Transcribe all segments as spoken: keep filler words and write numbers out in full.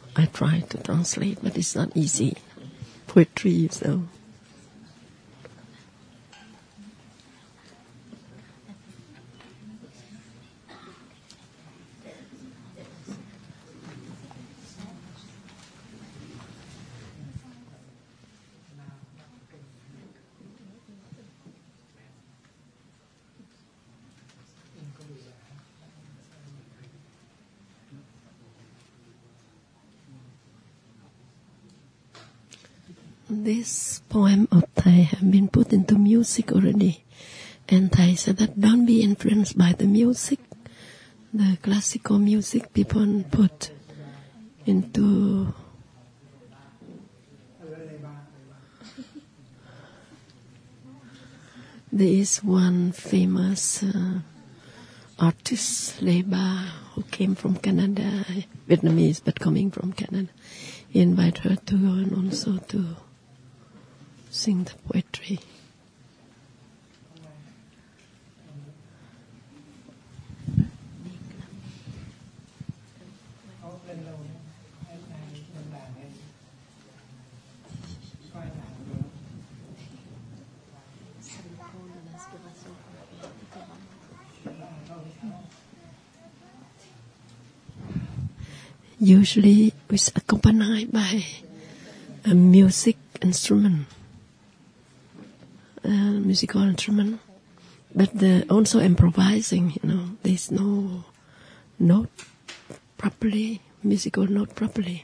I try to translate, but it's not easy. Poetry, so. This poem of Thai have been put into music already, and Thai said that don't be influenced by the music, the classical music people put into. There is one famous uh, artist, Lê Ba, who came from Canada, Vietnamese but coming from Canada. He invited her to go and also to sing the poetry. Usually it's accompanied by a music instrument. Uh, musical instrument, but the also improvising, you know, there's no note properly, musical note properly.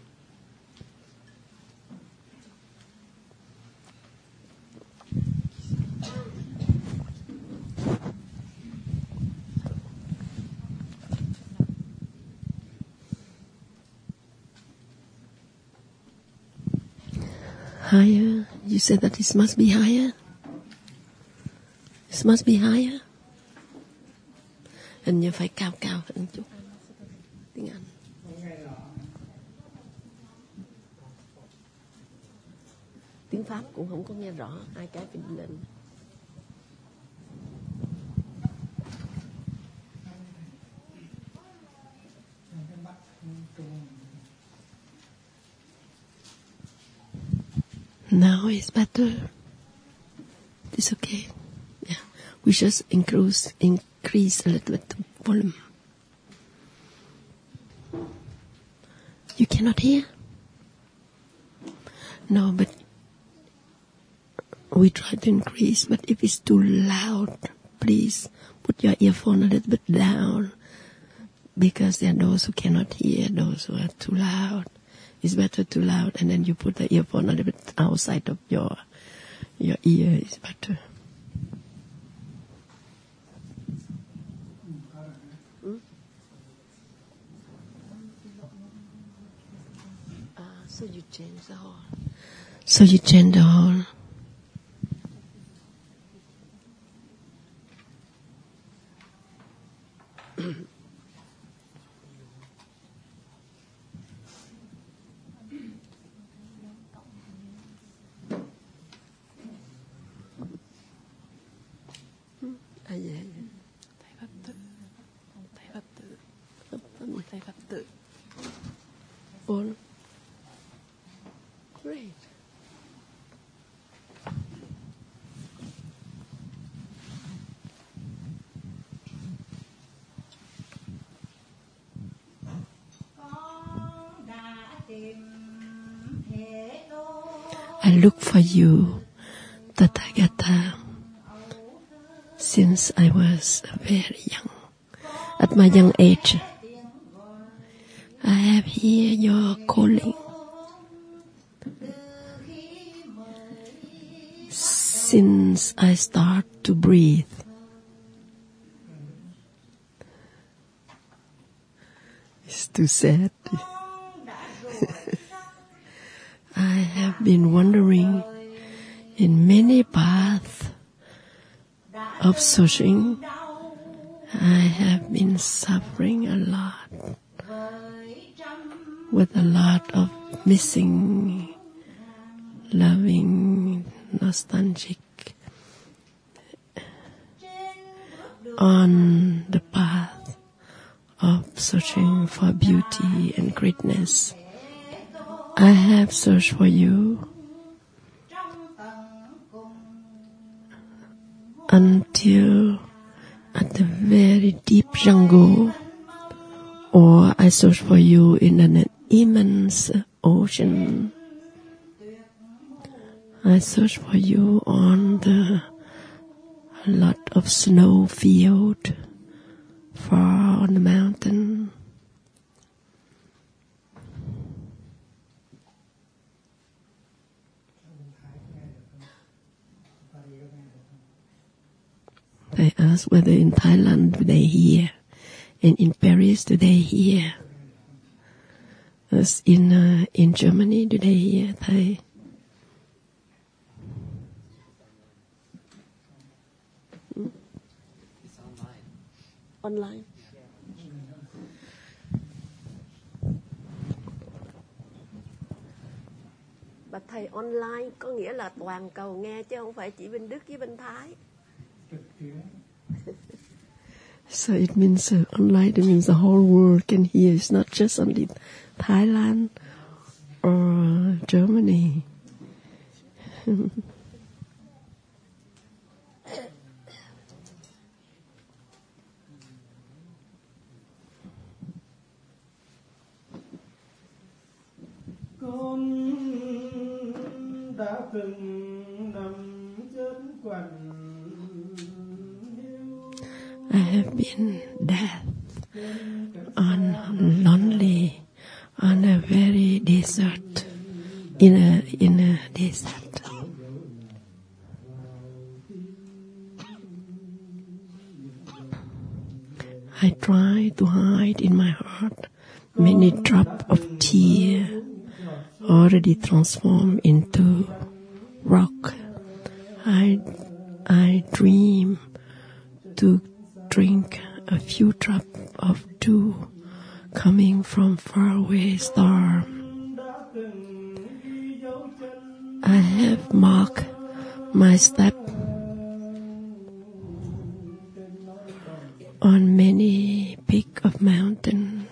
Higher, you said that it must be higher? It must be higher. Hình như phải cao cao hơn chút. Tiếng Anh. Tiếng Pháp cũng không có nghe rõ, hai cái phải đi lên. Now it's better. It's okay. Yeah, we just increase increase a little bit the volume. You cannot hear? No, but we try to increase. But if it's too loud, please put your earphone a little bit down, because there are those who cannot hear, those who are too loud. It's better too loud, and then you put the earphone a little bit outside of your your ear. It's better. Hmm? Uh, so you change the whole. So you change the whole. À dạ, dạ. Thầy Pháp Tự, Thầy Pháp Tự, Thầy Pháp Tự. All. Great. I look for you, Tathagata, since I was very young. At my young age, I have heard your calling. Since I start to breathe, it's too sad. I have been wandering in many paths of searching. I have been suffering a lot, with a lot of missing, loving, nostalgic, on the path of searching for beauty and greatness. I have searched for you until at the very deep jungle, or I search for you in an immense ocean. I search for you on the a lot of snow field far on the mountain. They ask whether in Thailand do they hear, and in Paris do they hear. As in uh, in Germany do they hear Thai? It's online. Online. But thầy online có nghĩa là toàn cầu nghe chứ không phải chỉ bên Đức với bên Thái. So it means uh, online, it means the whole world can hear. It's not just only Thailand or Germany. Con đã từng nằm trên quanh. I have been dead on lonely on a very desert in a in a desert. I try to hide in my heart many drops of tear already transformed into rock. I I dream to drink a few drops of dew coming from faraway star. I have marked my step on many peaks of mountain.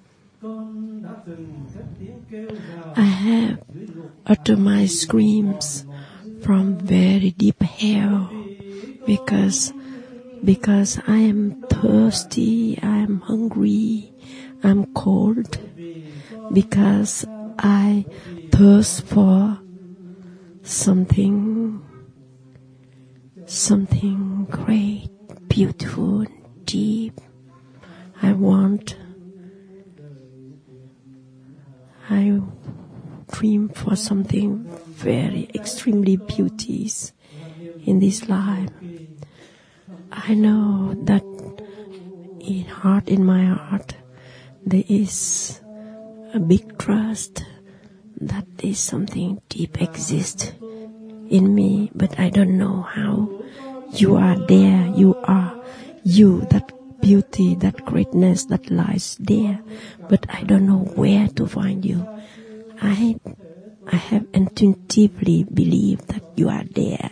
I have uttered my screams from very deep hell because Because I am thirsty, I am hungry, I'm cold. Because I thirst for something, something great, beautiful, deep. I want, I dream for something very extremely beauties in this life. I know that in heart, in my heart, there is a big trust that there is something deep exists in me, but I don't know how. You are there, you are you, that beauty, that greatness that lies there, but I don't know where to find you. I, I have intuitively believed that you are there.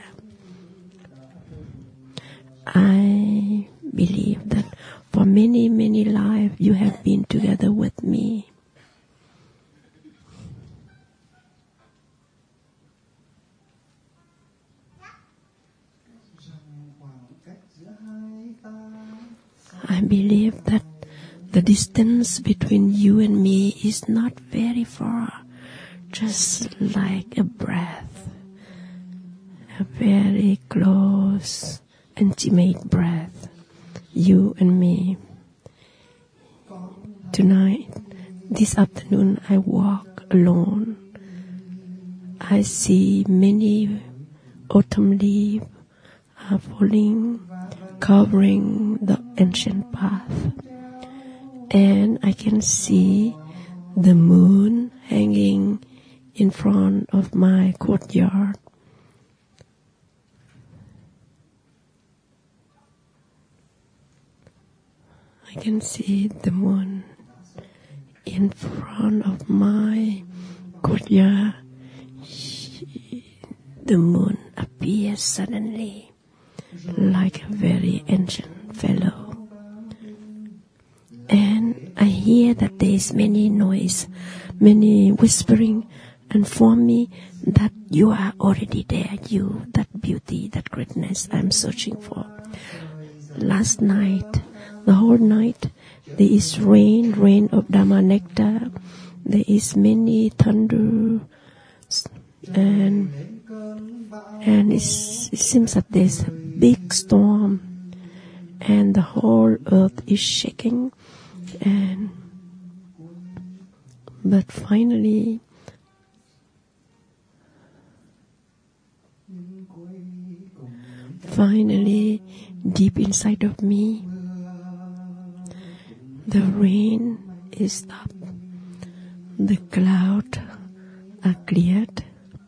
I believe that for many, many lives you have been together with me. I believe that the distance between you and me is not very far, just like a breath, a very close, intimate breath, you and me. Tonight, this afternoon, I walk alone. I see many autumn leaves are falling, covering the ancient path. And I can see the moon hanging in front of my courtyard. I can see the moon in front of my courtyard. The moon appears suddenly like a very ancient fellow. And I hear that there is many noise many whispering, and for me that you are already there, you, that beauty, that greatness I'm searching for. Last night, the whole night, there is rain, rain of Dharma nectar. There is many thunder, and and it's, it seems that there's a big storm, and the whole earth is shaking. And but finally, finally, deep inside of me, the rain is stopped. The clouds are cleared.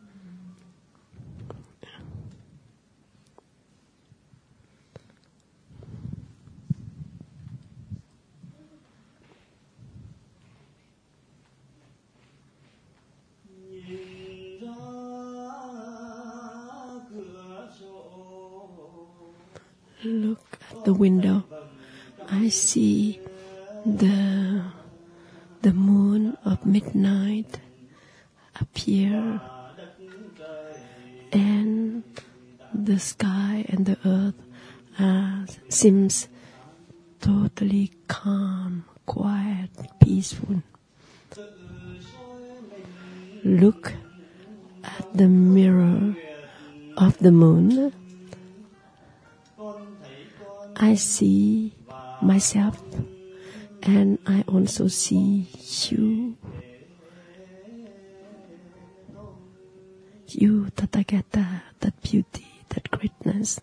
Look at the window. I see the the moon of midnight appear, and the sky and the earth uh, seems totally calm, quiet, peaceful. Look at the mirror of the moon. I see myself, and I also see you. You, Tathagata, that beauty, that greatness.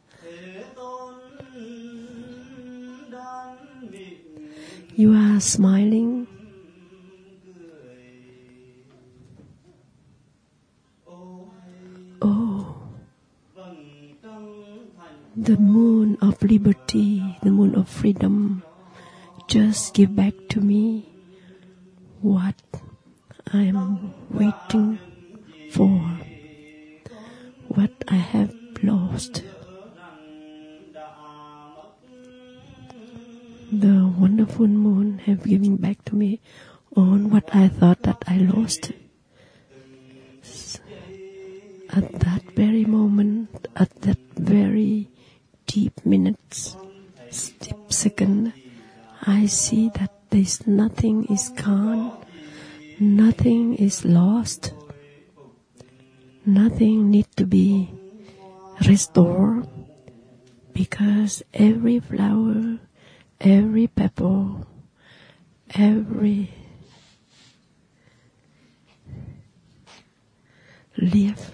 You are smiling. Oh, the moon of liberty, the moon of freedom, just give back to me what I am waiting for, what I have lost. The wonderful moon have given back to me on what I thought that I lost. At that very moment, at that very deep minutes, deep second, I see that there's nothing is gone, nothing is lost, nothing need to be restored, because every flower, every pebble, every leaf,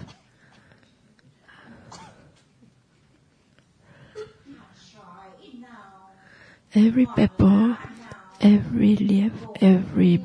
every pebble, every leaf, every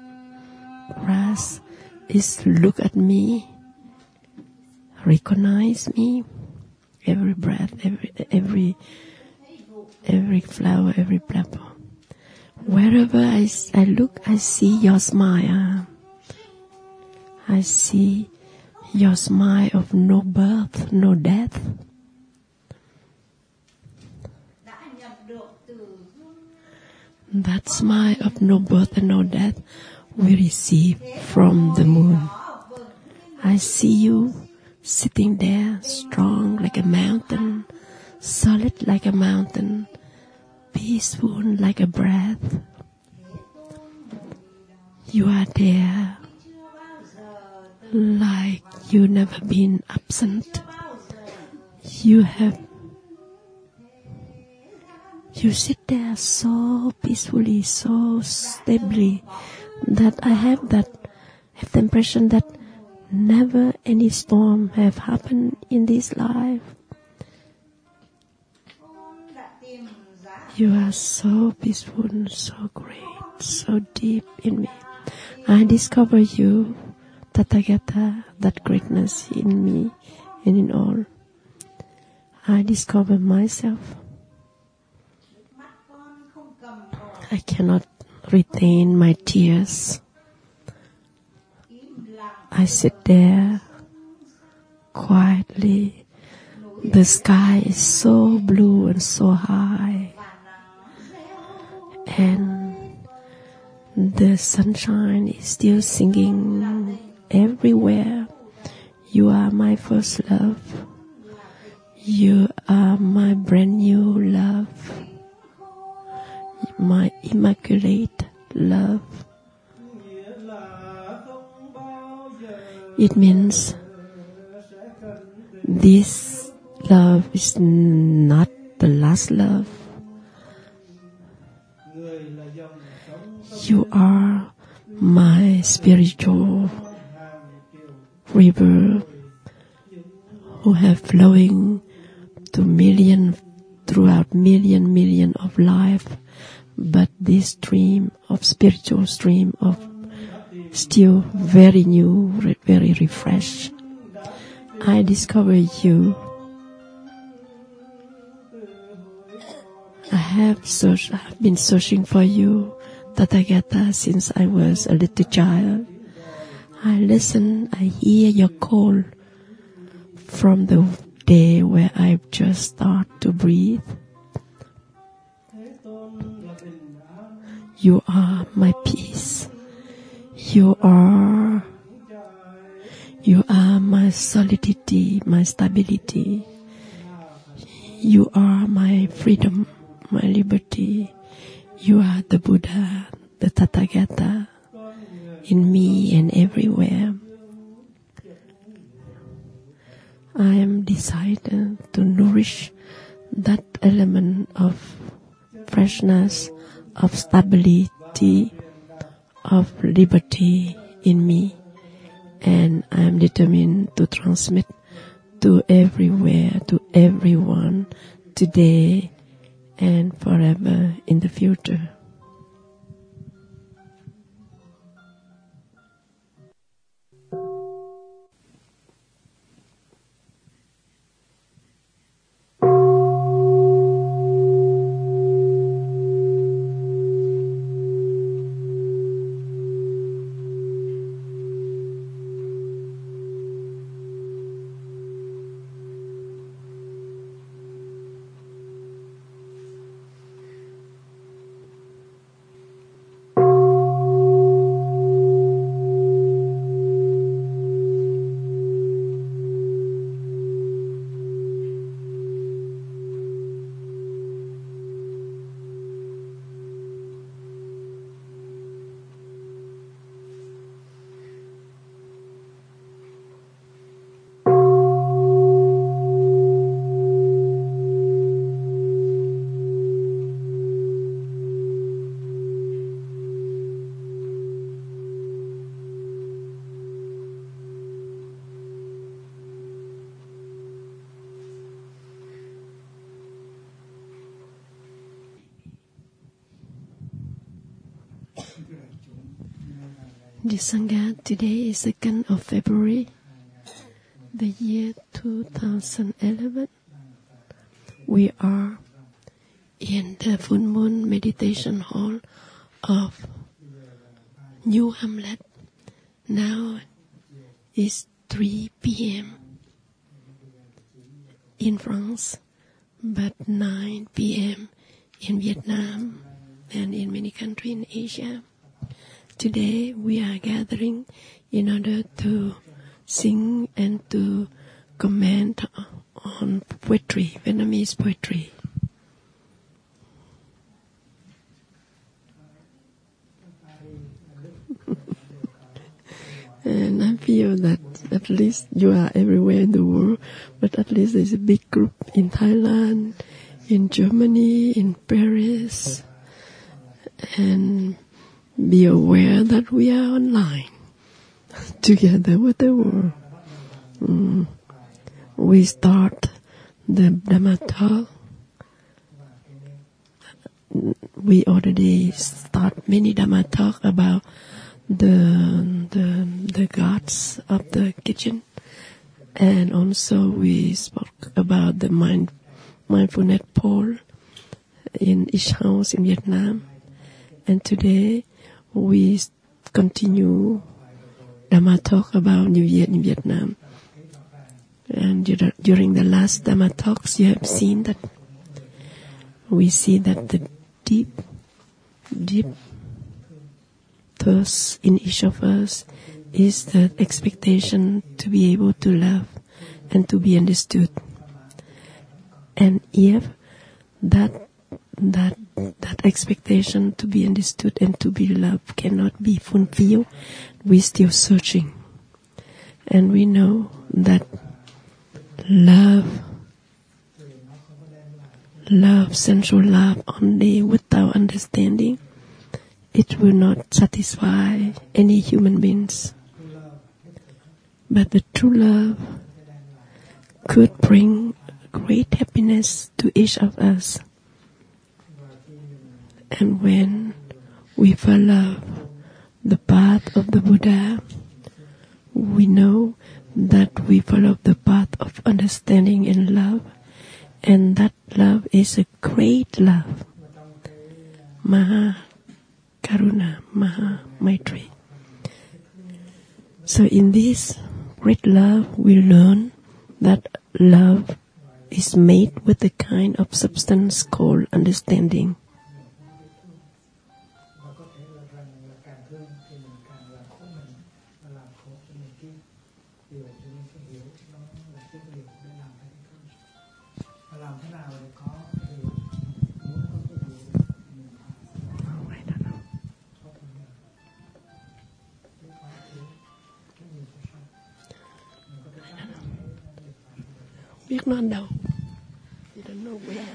grass is look at me, recognize me. Every breath, every every every flower, every pebble. Wherever I, I look, I see your smile. I see your smile of no birth, no death. That smile of no birth and no death we receive from the moon. I see you sitting there, strong like a mountain, solid like a mountain, peaceful like a breath. You are there like you never been absent. You have You sit there so peacefully, so stably, that I have that have the impression that never any storm have happened in this life. You are so peaceful, so great, so deep in me. I discover you, Tathagata, that greatness in me and in all. I discover myself. I cannot retain my tears. I sit there quietly. The sky is so blue and so high. And The sunshine is still singing everywhere. You are my first love. You are my brand new love. My immaculate love. It means this love is not the last love. You are my spiritual river who have flowing to million throughout million million of life, but this stream of spiritual stream of still very new, very refreshed. I discover you. I have searched, I have been searching for you, Tathagata, since I was a little child. I listen, I hear your call from the day where I just start to breathe. You are my peace. You are, you are my solidity, my stability. You are my freedom, my liberty. You are the Buddha, the Tathagata, in me and everywhere. I am decided to nourish that element of freshness, of stability, of liberty in me, and I am determined to transmit to everywhere, to everyone, today and forever in the future. Dear Sangha, today is second of February, the year two thousand eleven. We are in the full moon meditation hall of New Hamlet. Now it's three p.m. in France, but nine p.m. in Vietnam and in many countries in Asia. Today we are gathering in order to sing and to comment on poetry, Vietnamese poetry. And I feel that at least you are everywhere in the world, but at least there's a big group in Thailand, in Germany, in Paris, and be aware that we are online together with the world. Mm. We start the Dhamma talk. We already start many Dhamma talk about the the the gods of the kitchen, and also we spoke about the mind mindfulness pole in each house in Vietnam, and today we continue Dhamma talk about New Year in Vietnam. And during the last Dhamma talks, you have seen that we see that the deep, deep first in each of us is the expectation to be able to love and to be understood. And if that that that expectation to be understood and to be loved cannot be fulfilled, we're still searching. And we know that love, love, sensual love only without understanding, it will not satisfy any human beings. But the true love could bring great happiness to each of us. And when we follow the path of the Buddha, we know that we follow the path of understanding and love, and that love is a great love. Maha Karuna, Maha Maitri. So in this great love, we learn that love is made with a kind of substance called understanding. Biết nó đâu. You don't know where.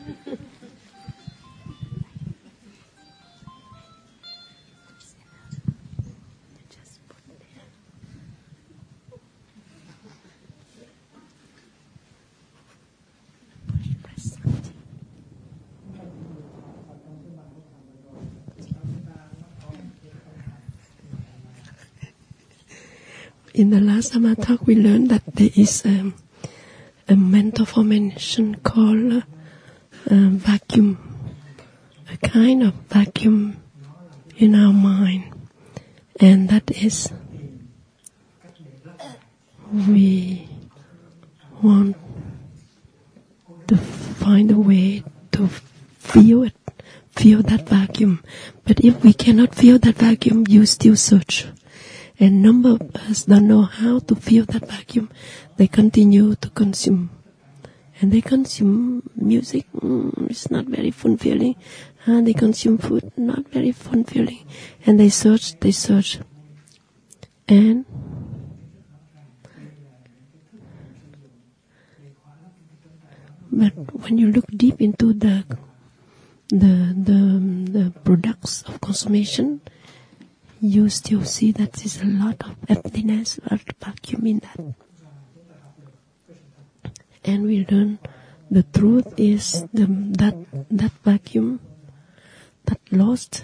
In the last Dhamma talk, we learned that there is a, a mental formation called uh, uh, vacuum, a kind of vacuum in our mind, and that is we want to find a way to feel it, feel that vacuum. But if we cannot feel that vacuum, you still search. And number of us don't know how to feel that vacuum. They continue to consume. And they consume music, mm, it's not very fulfilling. And they consume food, not very fulfilling. And they search, they search. And but when you look deep into the the the, the products of consummation, you still see that there's a lot of emptiness, a lot of vacuum in that. And we learn the truth is the, that that vacuum, that lost,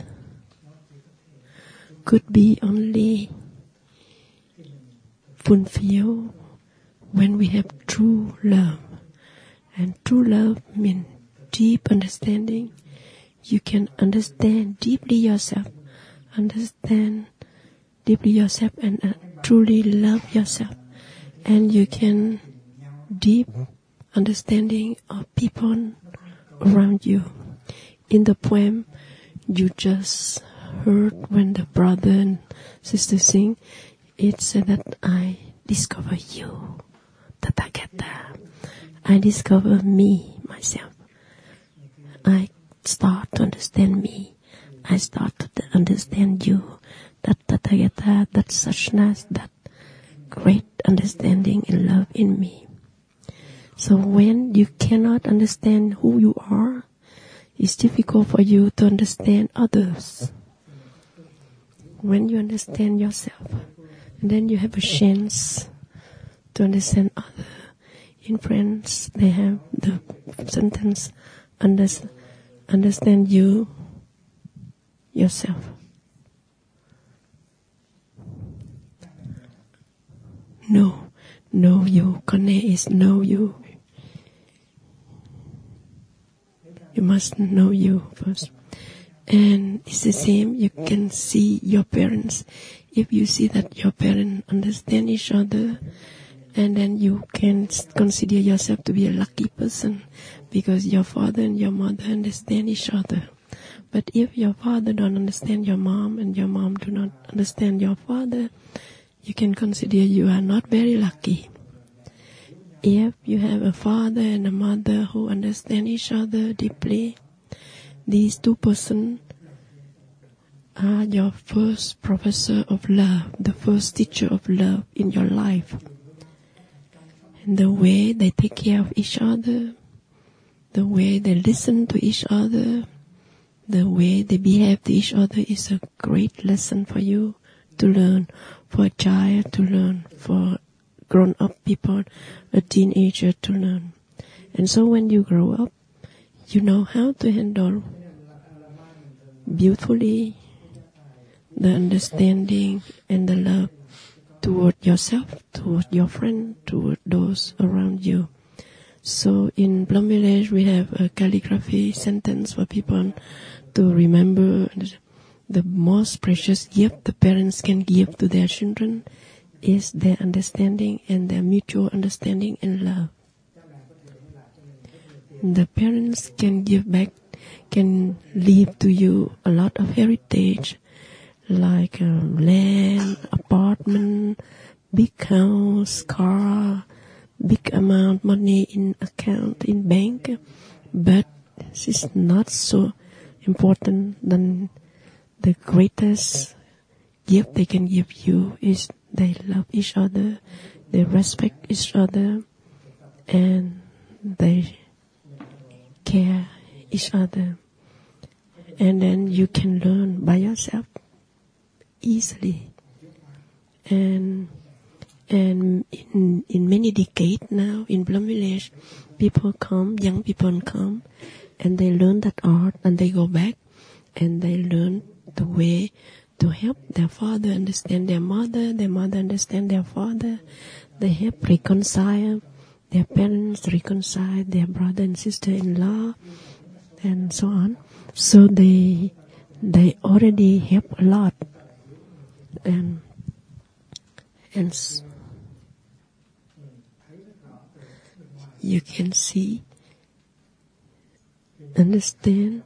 could be only fulfilled when we have true love. And true love means deep understanding. You can understand deeply yourself. Understand deeply yourself and uh, truly love yourself, and you can deep understanding of people around you. In the poem you just heard when the brother and sister sing, it said that I discover you, Tathagata. I discover me, myself. I start to understand me. I start to understand you, that Tathagata, that suchness, that great understanding and love in me. So when you cannot understand who you are, it's difficult for you to understand others. When you understand yourself, and then you have a chance to understand others. In French, they have the sentence, understand you, yourself. Know, know you. Kone is know you. You must know you first. And it's the same, you can see your parents. If you see that your parents understand each other, and then you can consider yourself to be a lucky person because your father and your mother understand each other. But if your father don't understand your mom and your mom do not understand your father, you can consider you are not very lucky. If you have a father and a mother who understand each other deeply, these two persons are your first professor of love, the first teacher of love in your life. And the way they take care of each other, the way they listen to each other, the way they behave to each other is a great lesson for you to learn, for a child to learn, for grown-up people, a teenager to learn. And so when you grow up, you know how to handle beautifully the understanding and the love toward yourself, toward your friend, toward those around you. So in Plum Village, we have a calligraphy sentence for people to remember the most precious gift the parents can give to their children is their understanding and their mutual understanding and love. The parents can give back, can leave to you a lot of heritage, like uh, land, apartment, big house, car, big amount money in account, in bank, but it's not so important than the greatest gift they can give you is they love each other, they respect each other, and they care each other. And then you can learn by yourself easily. And and in in many decades now in Plum Village, people come, young people come, and they learn that art, and they go back, and they learn the way to help their father understand their mother, their mother understand their father. They help reconcile their parents, reconcile their brother and sister-in-law, and so on. So they they already help a lot, and and you can see, understand.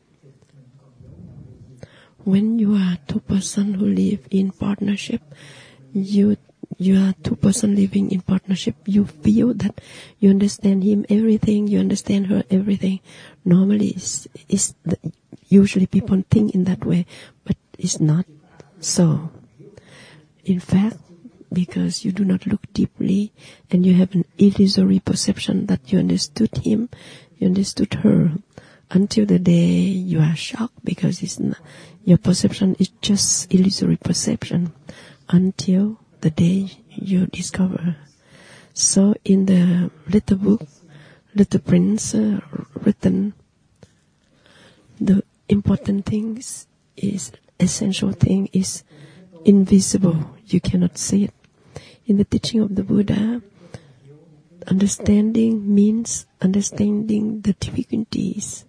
When you are two person who live in partnership, you you are two person living in partnership. You feel that you understand him everything, you understand her everything. Normally, it's, it's the, usually people think in that way, but it's not so. In fact, because you do not look deeply and you have an illusory perception that you understood him, you understood her, until the day you are shocked because it's not, your perception is just illusory perception until the day you discover. So in the little book, Little Prince, uh, written, the important thing is, is, essential thing is invisible. You cannot see it. In the teaching of the Buddha, understanding means understanding the difficulties.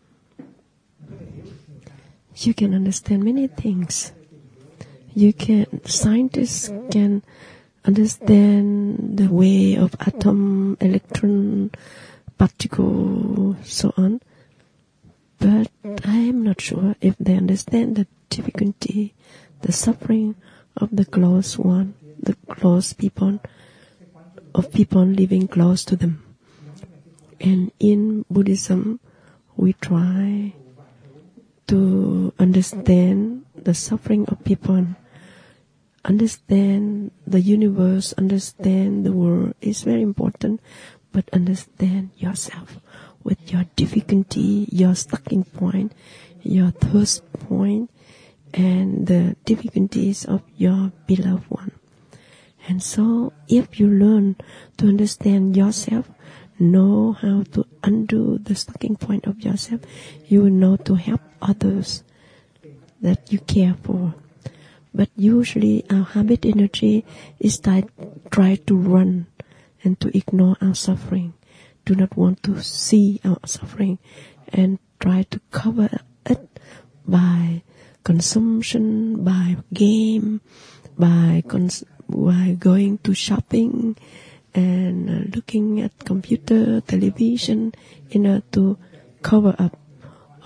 You can understand many things. You can, scientists can understand the way of atom, electron, particle, so on. But I am not sure if they understand the difficulty, the suffering of the close one, the close people, of people living close to them. And in Buddhism, we try to understand the suffering of people, understand the universe, understand the world is very important, but understand yourself with your difficulty, your starting point, your thirst point, and the difficulties of your beloved one. And so, if you learn to understand yourself, know how to undo the starting point of yourself, you will know to help others that you care for. But usually our habit energy is try, try to run and to ignore our suffering, do not want to see our suffering, and try to cover it by consumption, by game, by, cons- by going to shopping, and uh, looking at computer, television, in order to cover up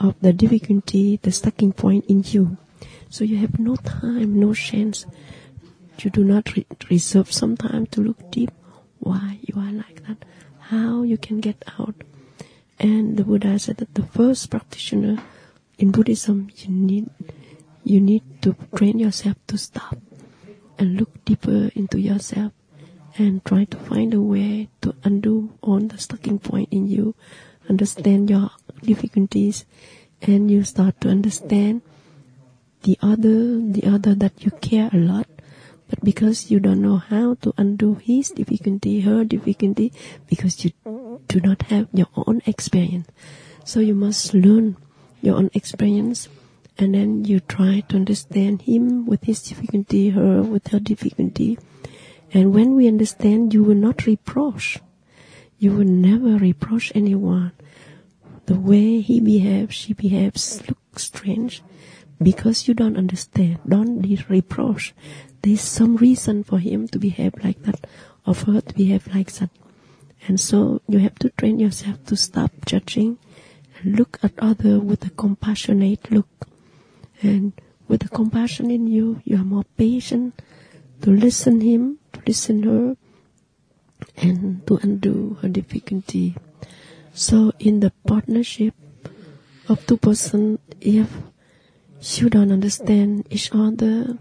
of the difficulty, the starting point in you. So you have no time, no chance. You do not re- reserve some time to look deep. Why you are like that? How you can get out? And the Buddha said that the first practitioner in Buddhism, you need you need to train yourself to stop and look deeper into yourself and try to find a way to undo all the starting point in you, understand your difficulties, and you start to understand the other, the other that you care a lot, but because you don't know how to undo his difficulty, her difficulty, because you do not have your own experience. So you must learn your own experience, and then you try to understand him with his difficulty, her with her difficulty. And when we understand, you will not reproach. You will never reproach anyone. The way he behaves, she behaves, looks strange. Because you don't understand, don't reproach. There's some reason for him to behave like that, or for her to behave like that. And so you have to train yourself to stop judging and look at others with a compassionate look. And with the compassion in you, you are more patient to listen him, to listen her, and to undo her difficulty. So in the partnership of two persons, if you don't understand each other,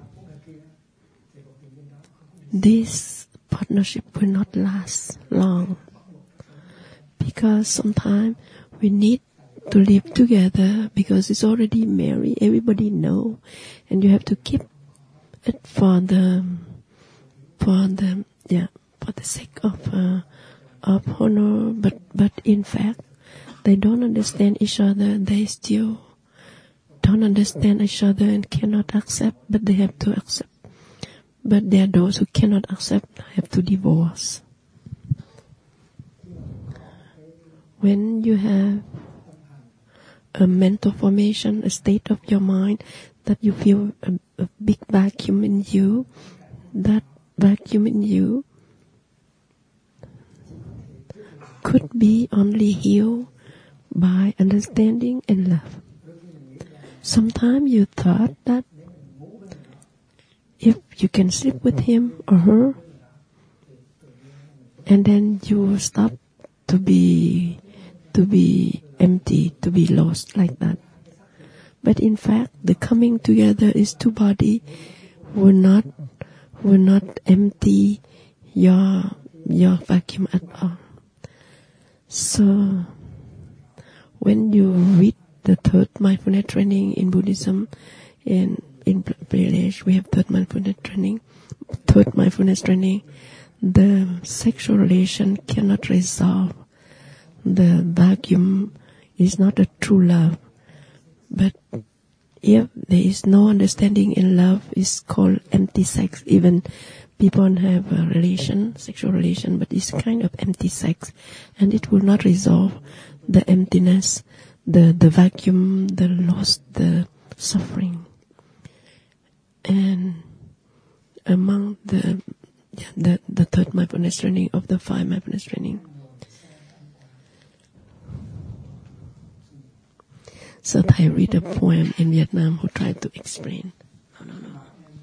this partnership will not last long. Because sometimes we need to live together because it's already married, everybody know, and you have to keep it for the, for the, yeah, for the sake of, uh, of honor, but, but in fact, they don't understand each other, they still don't understand each other and cannot accept, but they have to accept. But there are those who cannot accept, have to divorce. When you have a mental formation, a state of your mind that you feel a, a big vacuum in you, that vacuum in you could be only healed by understanding and love. Sometimes you thought that if you can sleep with him or her, and then you will stop to be to be empty, to be lost like that. But in fact, the coming together is two body will not will not empty your your vacuum at all. So when you read the third mindfulness training in Buddhism, in in village we have third mindfulness training, third mindfulness training, the sexual relation cannot resolve. The vacuum is not a true love. But if there is no understanding in love, it's called empty sex. Even people have a relation, sexual relation, but it's kind of empty sex. And it will not resolve the emptiness, the, the vacuum, the loss, the suffering. And among the, yeah, the, the third mindfulness training of the five mindfulness training, so I read a poem in Vietnam who tried to explain. No, no, no.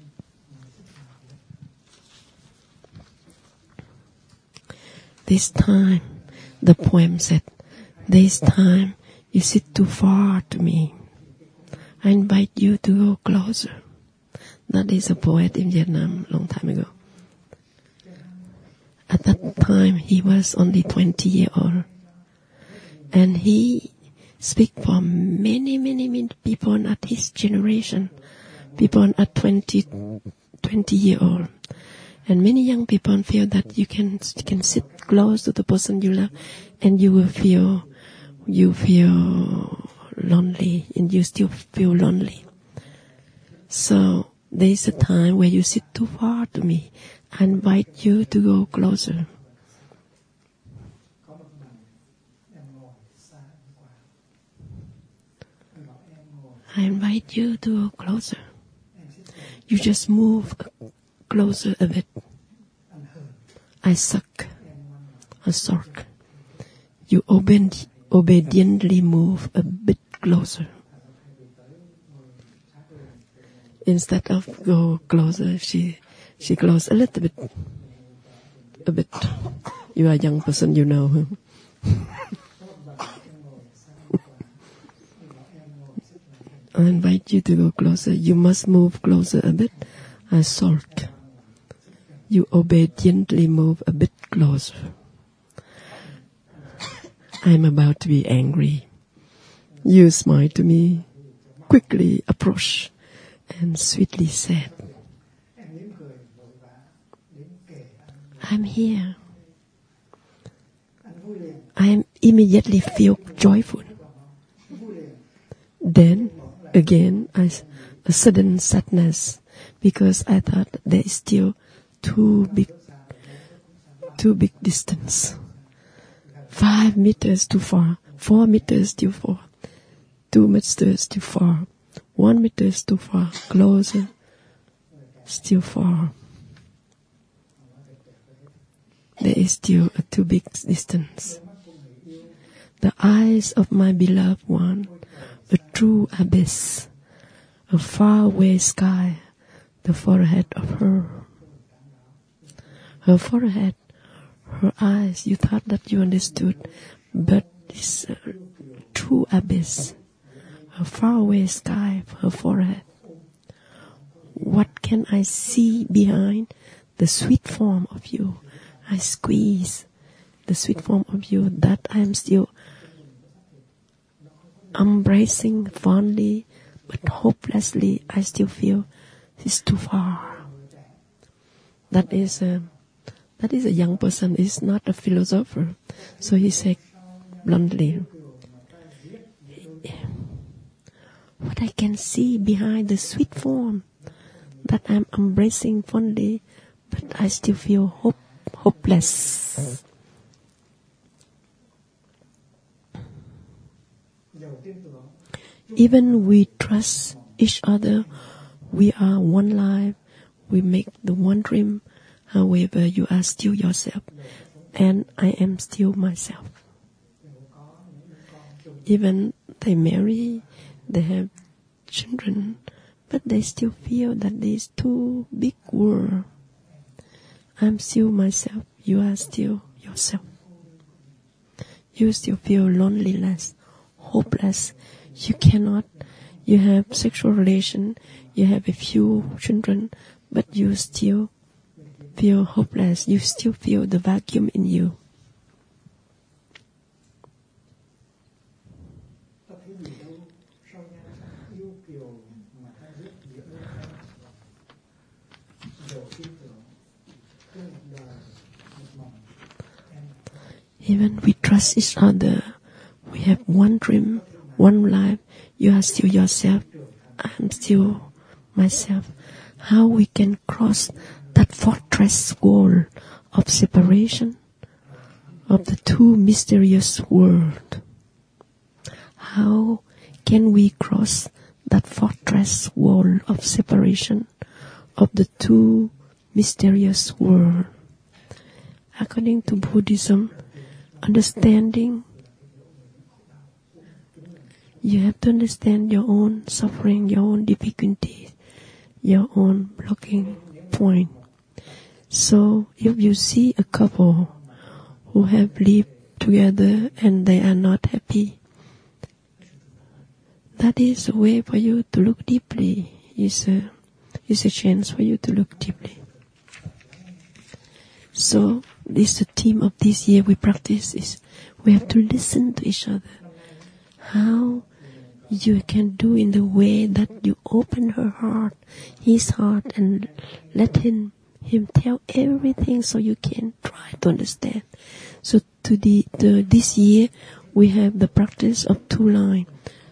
This time, the poem said, this time you sit too far to me. I invite you to go closer. That is a poet in Vietnam long time ago. At that time, he was only twenty years old. And he speak for many, many, many people at his generation, people at twenty, twenty year old. And many young people feel that you can, you can sit close to the person you love and you will feel, you feel lonely and you still feel lonely. So there is a time where you sit too far to me. I invite you to go closer. I invite you to go closer. You just move closer a bit. I suck. I suck. You obed- obediently move a bit closer. instead of go closer, she she close a little bit, a bit. You are a young person, you know. Huh? I invite you to go closer. You must move closer a bit. I salt. You obediently move a bit closer. I'm about to be angry. You smile to me, quickly approach, and sweetly said, I'm here. I immediately feel joyful. Then, again, I, a sudden sadness, because I thought there is still too big, too big distance. Five meters too far, four meters too far, two meters too far, one meter too far, closer, still far. There is still a too big distance. The eyes of my beloved one, a true abyss, a faraway sky, the forehead of her. Her forehead, her eyes, you thought that you understood, but it's a true abyss, a faraway sky, her forehead. What can I see behind the sweet form of you? I squeeze the sweet form of you that I am still embracing fondly, but hopelessly I still feel it's too far. That is a, that is a young person, is not a philosopher. So he said bluntly, what I can see behind the sweet form that I'm embracing fondly, but I still feel hope, hopeless. Even we trust each other, we are one life, we make the one dream. However, you are still yourself, and I am still myself. Even they marry, they have children, but they still feel that there is too big world. I'm still myself, you are still yourself. You still feel loneliness, hopeless. You cannot, you have sexual relation, you have a few children, but you still feel hopeless. You still feel the vacuum in you. Even we trust each other. We have one dream, one life. You are still yourself. I am still myself. How we can cross that fortress wall of separation of the two mysterious worlds? How can we cross that fortress wall of separation of the two mysterious worlds? According to Buddhism, understanding, you have to understand your own suffering, your own difficulties, your own blocking point. So if you see a couple who have lived together and they are not happy, that is a way for you to look deeply. It's a, it's a chance for you to look deeply. So this is the theme of this year we practice is we have to listen to each other. How you can do in the way that you open her heart, his heart, and let him him tell everything so you can try to understand. So to the, the this year we have the practice of two lines.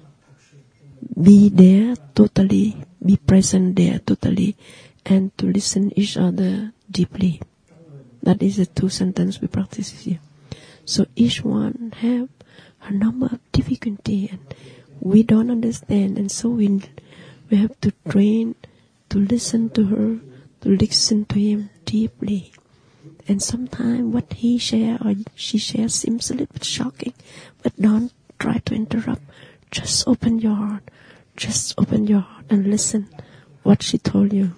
Be there totally, be present there totally, and to listen each other deeply. That is the two sentences we practice here. So each one have a number of difficulty and we don't understand, and so we we have to train to listen to her, to listen to him deeply. And sometimes what he share or she shares seems a little bit shocking, but don't try to interrupt. Just open your heart. Just open your heart and listen what she told you.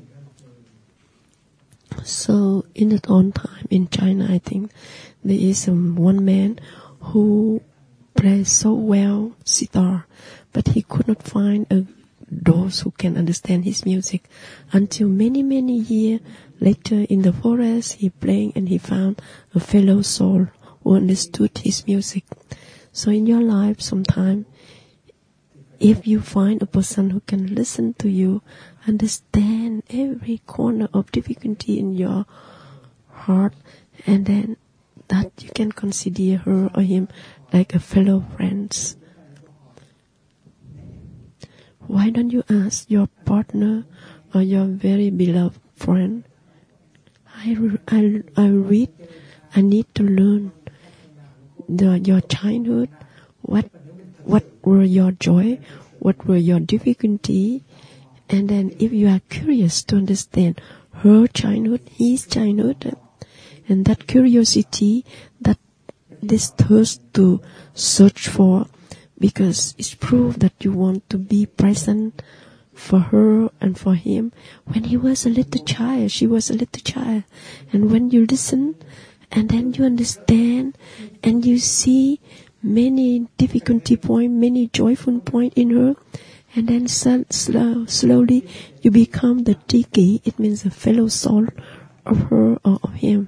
So in that own time in China, I think there is um, one man who plays so well sitar, but he could not find a, those who can understand his music until many many years later in the forest he playing and he found a fellow soul who understood his music. So in your life, sometime, if you find a person who can listen to you, understand every corner of difficulty in your heart, and then that you can consider her or him like a fellow friends. Why don't you ask your partner or your very beloved friend, I, I, I read, I need to learn the, your childhood, what what were your joy, what were your difficulty, and then if you are curious to understand her childhood, his childhood, and that curiosity, that this thirst to search for, because it's proof that you want to be present for her and for him. When he was a little child, she was a little child, and when you listen, and then you understand, and you see many difficulty point, many joyful point in her, and then so, slow, slowly you become the tiki. It means the fellow soul of her or of him.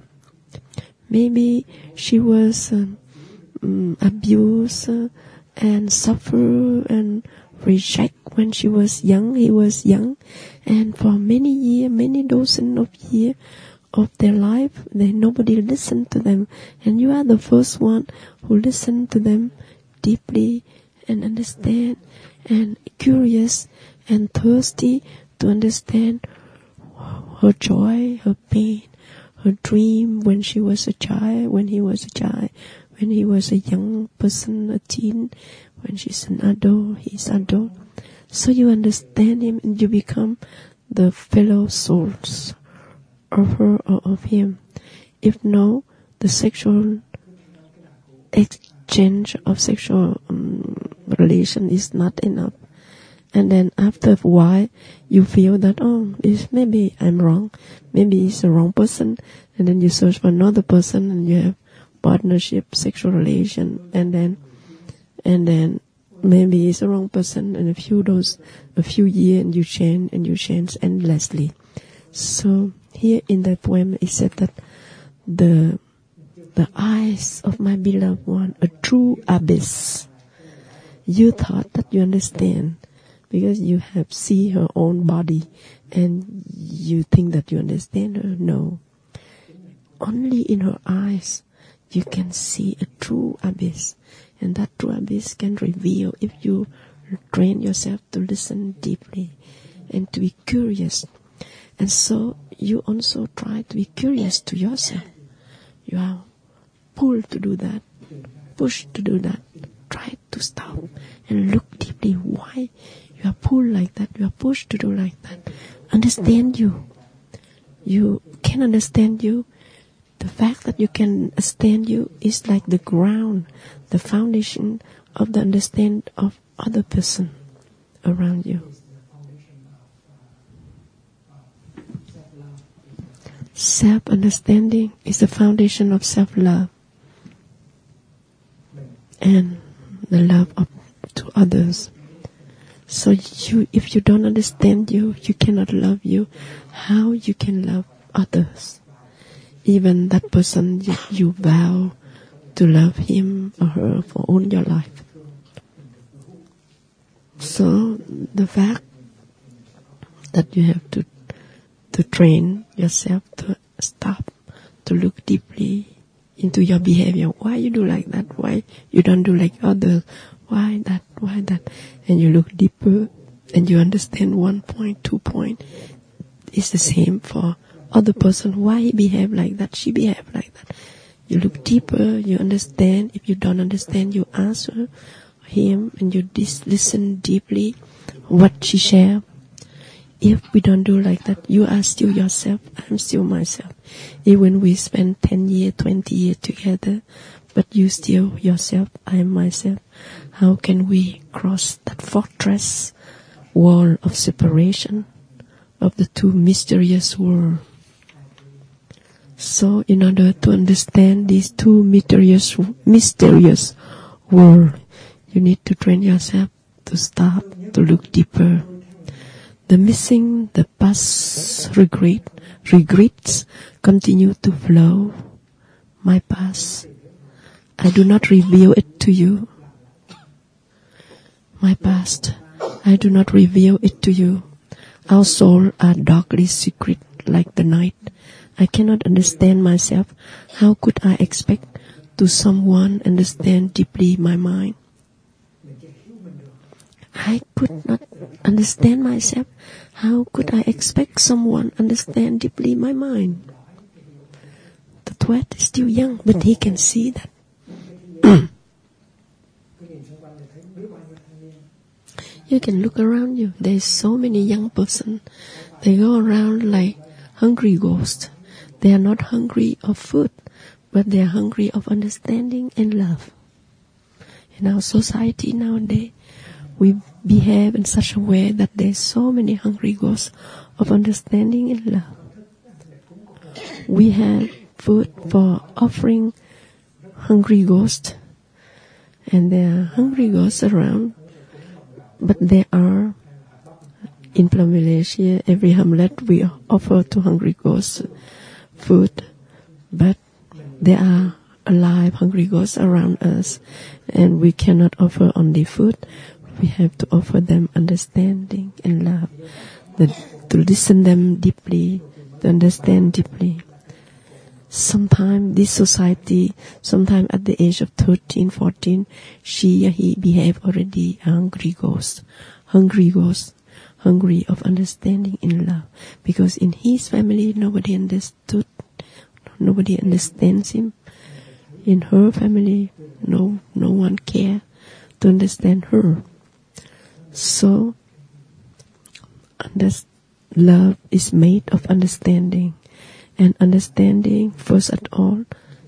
Maybe she was um, um, abused uh, and suffer and reject when she was young. He was young, and for many years, many dozen of years of their life, they nobody listened to them, and you are the first one who listened to them deeply and understand and curious and thirsty to understand her joy, her pain, her dream when she was a child, when he was a child, when he was a young person, a teen, when she's an adult, he's adult. So you understand him and you become the fellow souls of her or of him. If no, the sexual exchange of sexual um, relation is not enough. And then after a while, you feel that, oh, this, maybe I'm wrong. Maybe he's the wrong person. And then you search for another person and you have partnership, sexual relation. And then, and then maybe he's the wrong person. And a few those, a few years and you change and you change endlessly. So here in the poem it said that the the eyes of my beloved one, a true abyss. You thought that you understand because you have seen her own body and you think that you understand her. No. Only in her eyes you can see a true abyss, and that true abyss can reveal if you train yourself to listen deeply and to be curious. And so you also try to be curious to yourself. You are pulled to do that, pushed to do that. Try to stop and look deeply why you are pulled like that, you are pushed to do like that. Understand you. You can understand you. The fact that you can understand you is like the ground, the foundation of the understand of other person around you. Self-understanding is the foundation of self-love and the love of to others. So you, if you don't understand you, you cannot love you. How you can love others? Even that person you, you vow to love him or her for all your life. So the fact that you have to to train yourself to stop, to look deeply into your behavior. Why you do like that? Why you don't do like others? Why that? Why that? And you look deeper and you understand one point, two point. It's the same for other person. Why he behave like that? She behave like that. You look deeper, you understand. If you don't understand, you answer him and you dis- listen deeply what she share. If we don't do like that, you are still yourself, I'm still myself. Even we spend ten years, twenty years together, but you still yourself, I am myself. How can we cross that fortress wall of separation? of the two mysterious worlds. So in order to understand these two mysterious, mysterious worlds, you need to train yourself to stop, to look deeper. The missing, the past regret, regrets continue to flow. My past, I do not reveal it to you. My past, I do not reveal it to you. Our souls are darkly secret like the night. I cannot understand myself. How could I expect to someone understand deeply my mind? I could not understand myself. How could I expect someone understand deeply my mind? The twat is still young, but he can see that. You can look around you. There's so many young person. They go around like hungry ghosts. They are not hungry of food, but they are hungry of understanding and love. In our society nowadays, we behave in such a way that there's so many hungry ghosts of understanding and love. We have food for offering hungry ghosts, and there are hungry ghosts around, but there are, in Plum Village here, every hamlet we offer to hungry ghosts food, but there are alive hungry ghosts around us, and we cannot offer only food. We have to offer them understanding and love, the, to listen them deeply, to understand deeply. Sometimes this society, sometimes at the age of thirteen, fourteen, she or he behave already a hungry ghost, hungry ghost, hungry of understanding and love. Because in his family, nobody understood, nobody understands him. In her family, no, no one care to understand her. So, love is made of understanding. And understanding, first of all,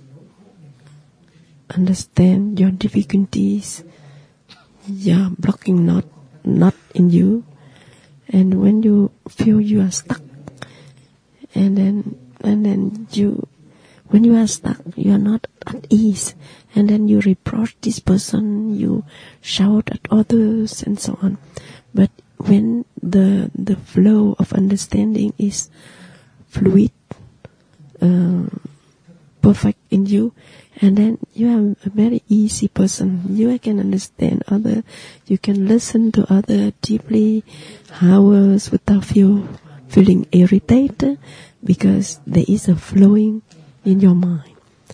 understand your difficulties, your blocking knot, not in you. And when you feel you are stuck, and then, and then you, when you are stuck, you are not at ease, and then you reproach this person, you shout at others, and so on. But when the the flow of understanding is fluid, uh, perfect in you, and then you are a very easy person. You can understand other, you can listen to other deeply, hours without feel feeling irritated, because there is a flowing in your mind.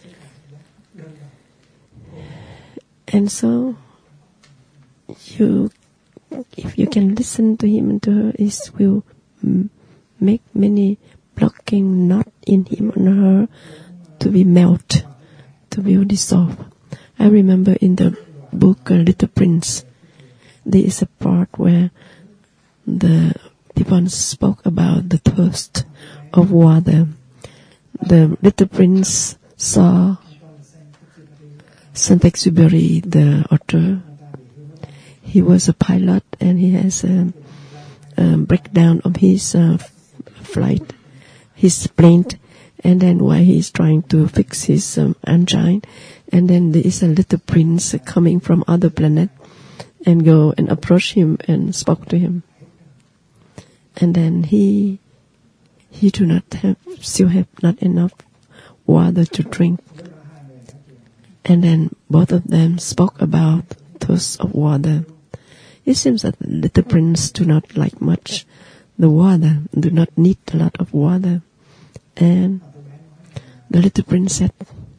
And so, you, if you can listen to him and to her, it will m- make many blocking knot in him and her to be melt, to be dissolved. I remember in the book uh, Little Prince, there is a part where the people spoke about the thirst of water. The Little Prince saw Saint-Exupéry, the author. He was a pilot, and he has a, a breakdown of his uh, flight, his plane, and then while he's trying to fix his um, engine, and then there is a little prince coming from other planet, and go and approach him and spoke to him. And then he he do not have, still have not enough water to drink. And then both of them spoke about thirst of water. It seems that the little prince do not like much the water, do not need a lot of water. And the little prince said,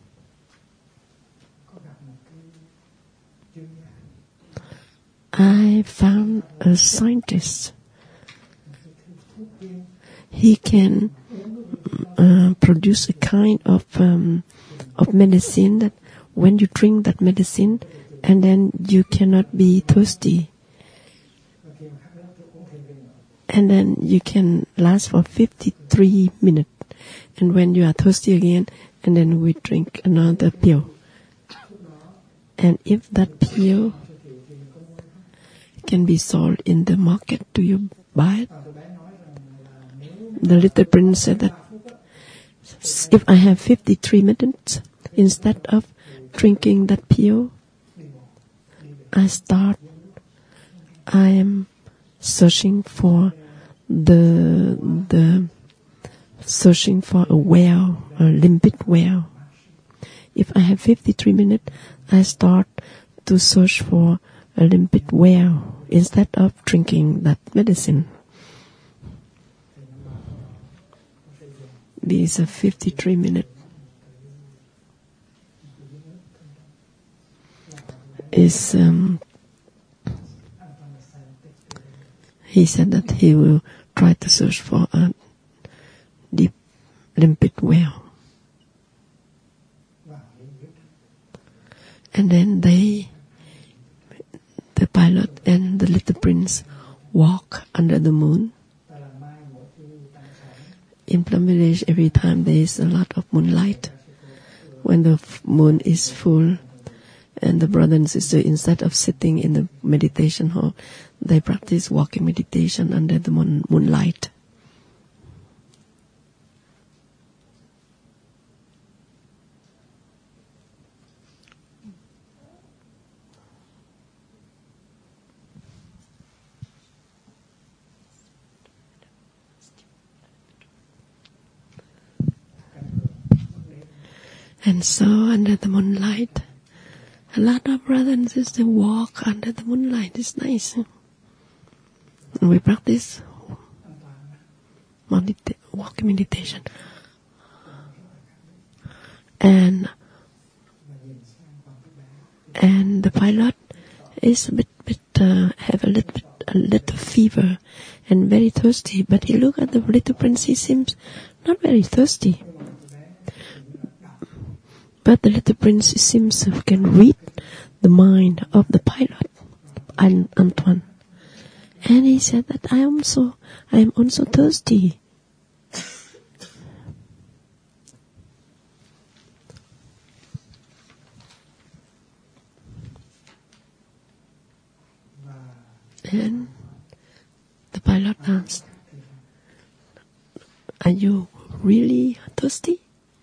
I found a scientist. He can uh, produce a kind of um, of medicine that when you drink that medicine, and then you cannot be thirsty, and then you can last for fifty-three minutes, and when you are thirsty again, and then we drink another pill. And if that pill can be sold in the market, do you buy it? the little prince said that if I have fifty-three minutes, instead of drinking that pill, I start, I am searching for the, the, searching for a well, a limpid well. If I have fifty-three minutes, I start to search for a limpid well instead of drinking that medicine. These are fifty-three minutes. Is um, he said that he will try to search for a deep limpid well. And then they, the pilot and the little prince, walk under the moon. In Plum Village, every time there is a lot of moonlight, when the moon is full, and the brother and sister, instead of sitting in the meditation hall, they practice walking meditation under the moon, moonlight. And so under the moonlight, a lot of brothers and sisters walk under the moonlight. It's nice. And we practice medita- walking meditation. And and the pilot is a bit, bit uh, have a little bit, a little fever and very thirsty. But he look at the little prince. He seems not very thirsty. But the little prince seems to can read the mind of the pilot, Antoine. And he said that I am also, I am also thirsty. And the pilot asked, are you really thirsty?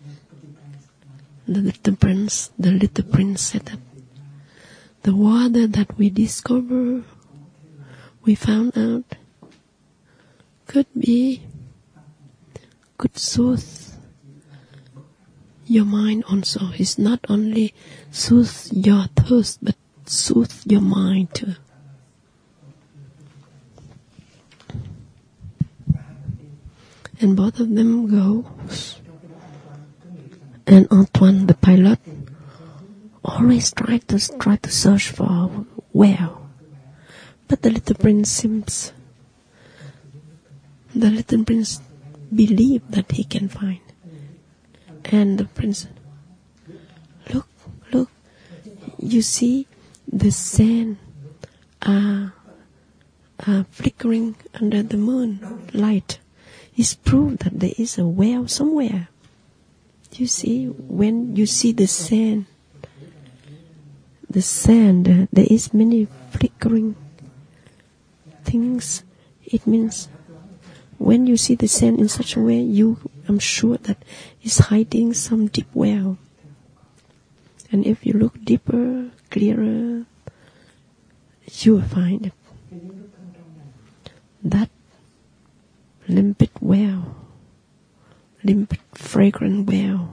The little prince, the little prince said that the water that we discover, we found out, could be, could soothe your mind also. It's not only soothe your thirst, but soothe your mind too. And both of them go. And Antoine, the pilot, always tried to try to search for a well, but the little prince seems, the little prince believed that he can find. And the prince, look, look, you see the sand uh, uh, flickering under the moonlight. It's proof that there is a well somewhere. You see, when you see the sand, the sand, uh, there is many flickering things. It means when you see the sand in such a way, you, I'm sure that it's hiding some deep well. And if you look deeper, clearer, you will find it. That limpid well. Limpid, fragrant well.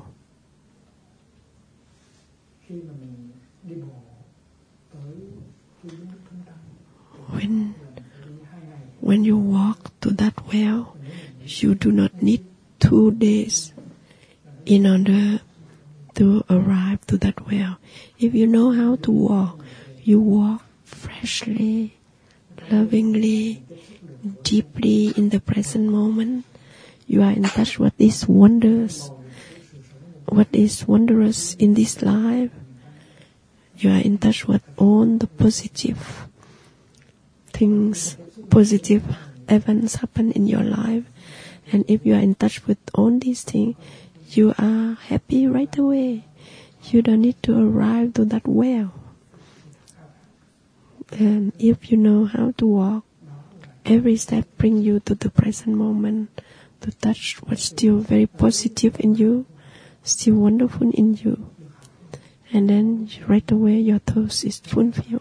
When, when you walk to that well, you do not need two days in order to arrive to that well. If you know how to walk, you walk freshly, lovingly, deeply in the present moment. You are in touch with these wonders, what is wondrous in this life. You are in touch with all the positive things, positive events happen in your life. And if you are in touch with all these things, you are happy right away. You don't need to arrive to that well. And if you know how to walk, every step brings you to the present moment. to touch what's still very positive in you, still wonderful in you. And then right away your thirst is fulfilled.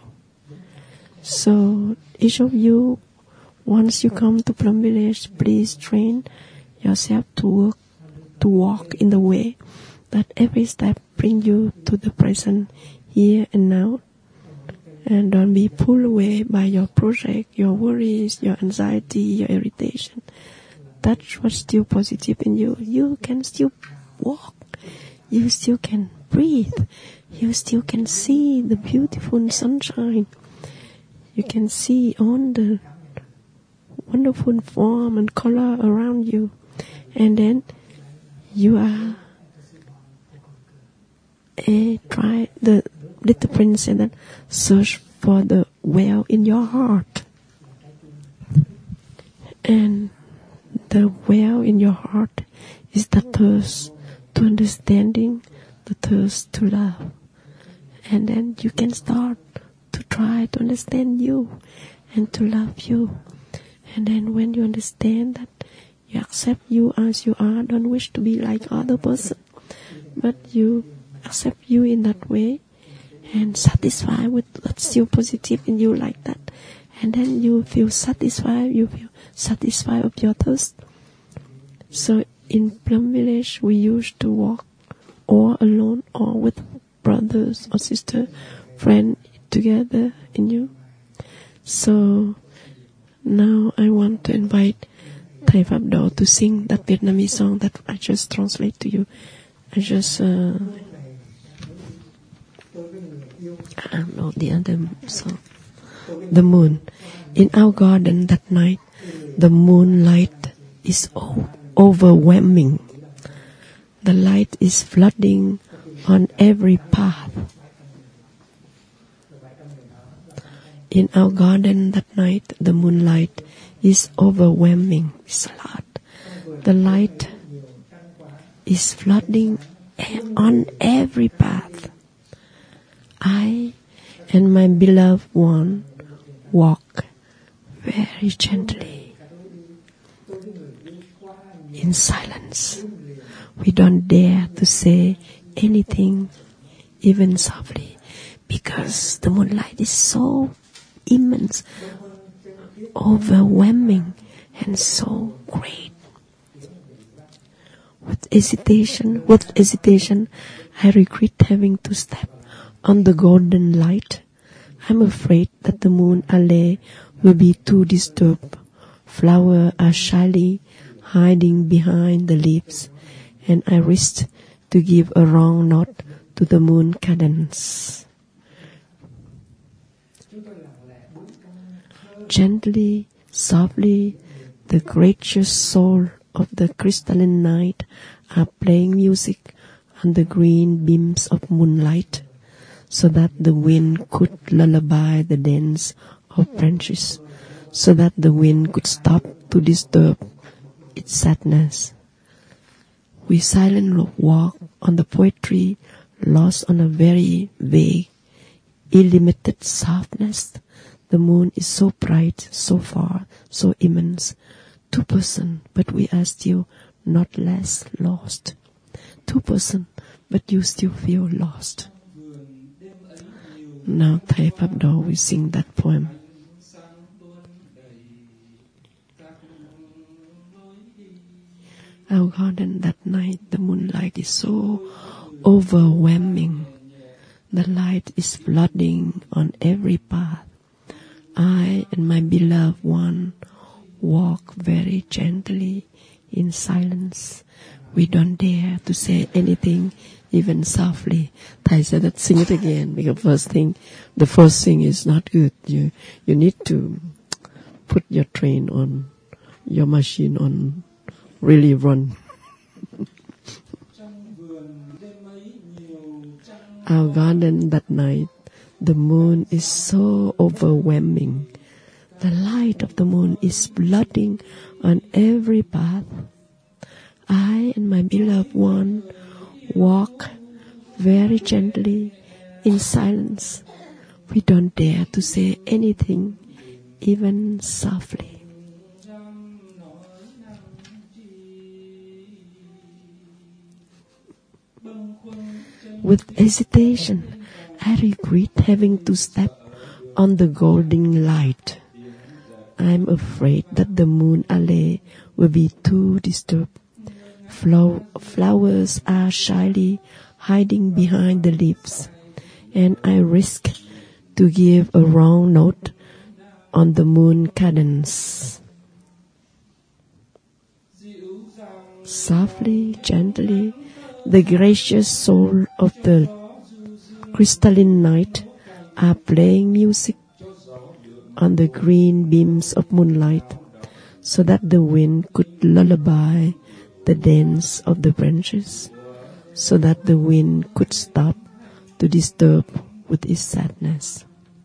So each of you, once you come to Plum Village, please train yourself to work, to walk in the way that every step bring you to the present here and now. And don't be pulled away by your project, your worries, your anxiety, your irritation. Touch what's still positive in you. You can still walk. You still can breathe. You still can see the beautiful sunshine. You can see all the wonderful form and color around you. And then you are a try the little prince said that search for the well in your heart. And the well in your heart is the thirst to understanding, the thirst to love. And then you can start to try to understand you and to love you. And then when you understand that, you accept you as you are, don't wish to be like other person, but you accept you in that way and satisfied with what's still positive in you like that. And then you feel satisfied, you feel satisfied of your thirst. So in Plum Village, we used to walk or alone or with brothers or sister, friend together in you. So now I want to invite Thầy Pháp Độ to sing that Vietnamese song that I just translate to you. I just uh, I don't know the other song. The moon. In our garden that night, the moonlight is o- overwhelming. The light is flooding on every path. In our garden that night, the moonlight is overwhelming. It's a lot. The light is flooding on every path. I and my beloved one walk very gently in silence. We don't dare to say anything, even softly, because the moonlight is so immense, overwhelming, and so great. With hesitation, with hesitation, I regret having to step on the golden light. I'm afraid that the moon alley will be too disturbed. Flowers are shyly hiding behind the leaves, and I risk to give a wrong note to the moon cadence. Gently, softly, the gracious soul of the crystalline night are playing music on the green beams of moonlight, so that the wind could lullaby the dance of branches, so that the wind could stop to disturb its sadness. We silently walk on the poetry, lost on a very vague, illimited softness. The moon is so bright, so far, so immense. Two person, but we are still not less lost. Two person, but you still feel lost. Now Thầy Pháp Độ will sing that poem. Our garden that night, the moonlight is so overwhelming. The light is flooding on every path. I and my beloved one walk very gently in silence. We don't dare to say anything, even softly. Thầy said that sing it again, because first thing, the first thing is not good. You you need to put your train on, your machine on, really run. Our garden that night, the moon is so overwhelming. The light of the moon is flooding on every path. I and my beloved one walk very gently in silence. We don't dare to say anything, even softly. With hesitation, I regret having to step on the golden light. I'm afraid that the moon alley will be too disturbed. Flow- flowers are shyly hiding behind the leaves, and I risk to give a wrong note on the moon cadence. Softly, gently, the gracious soul of the crystalline night are playing music on the green beams of moonlight, so that the wind could lullaby the dance of the branches, so that the wind could stop to disturb with its sadness.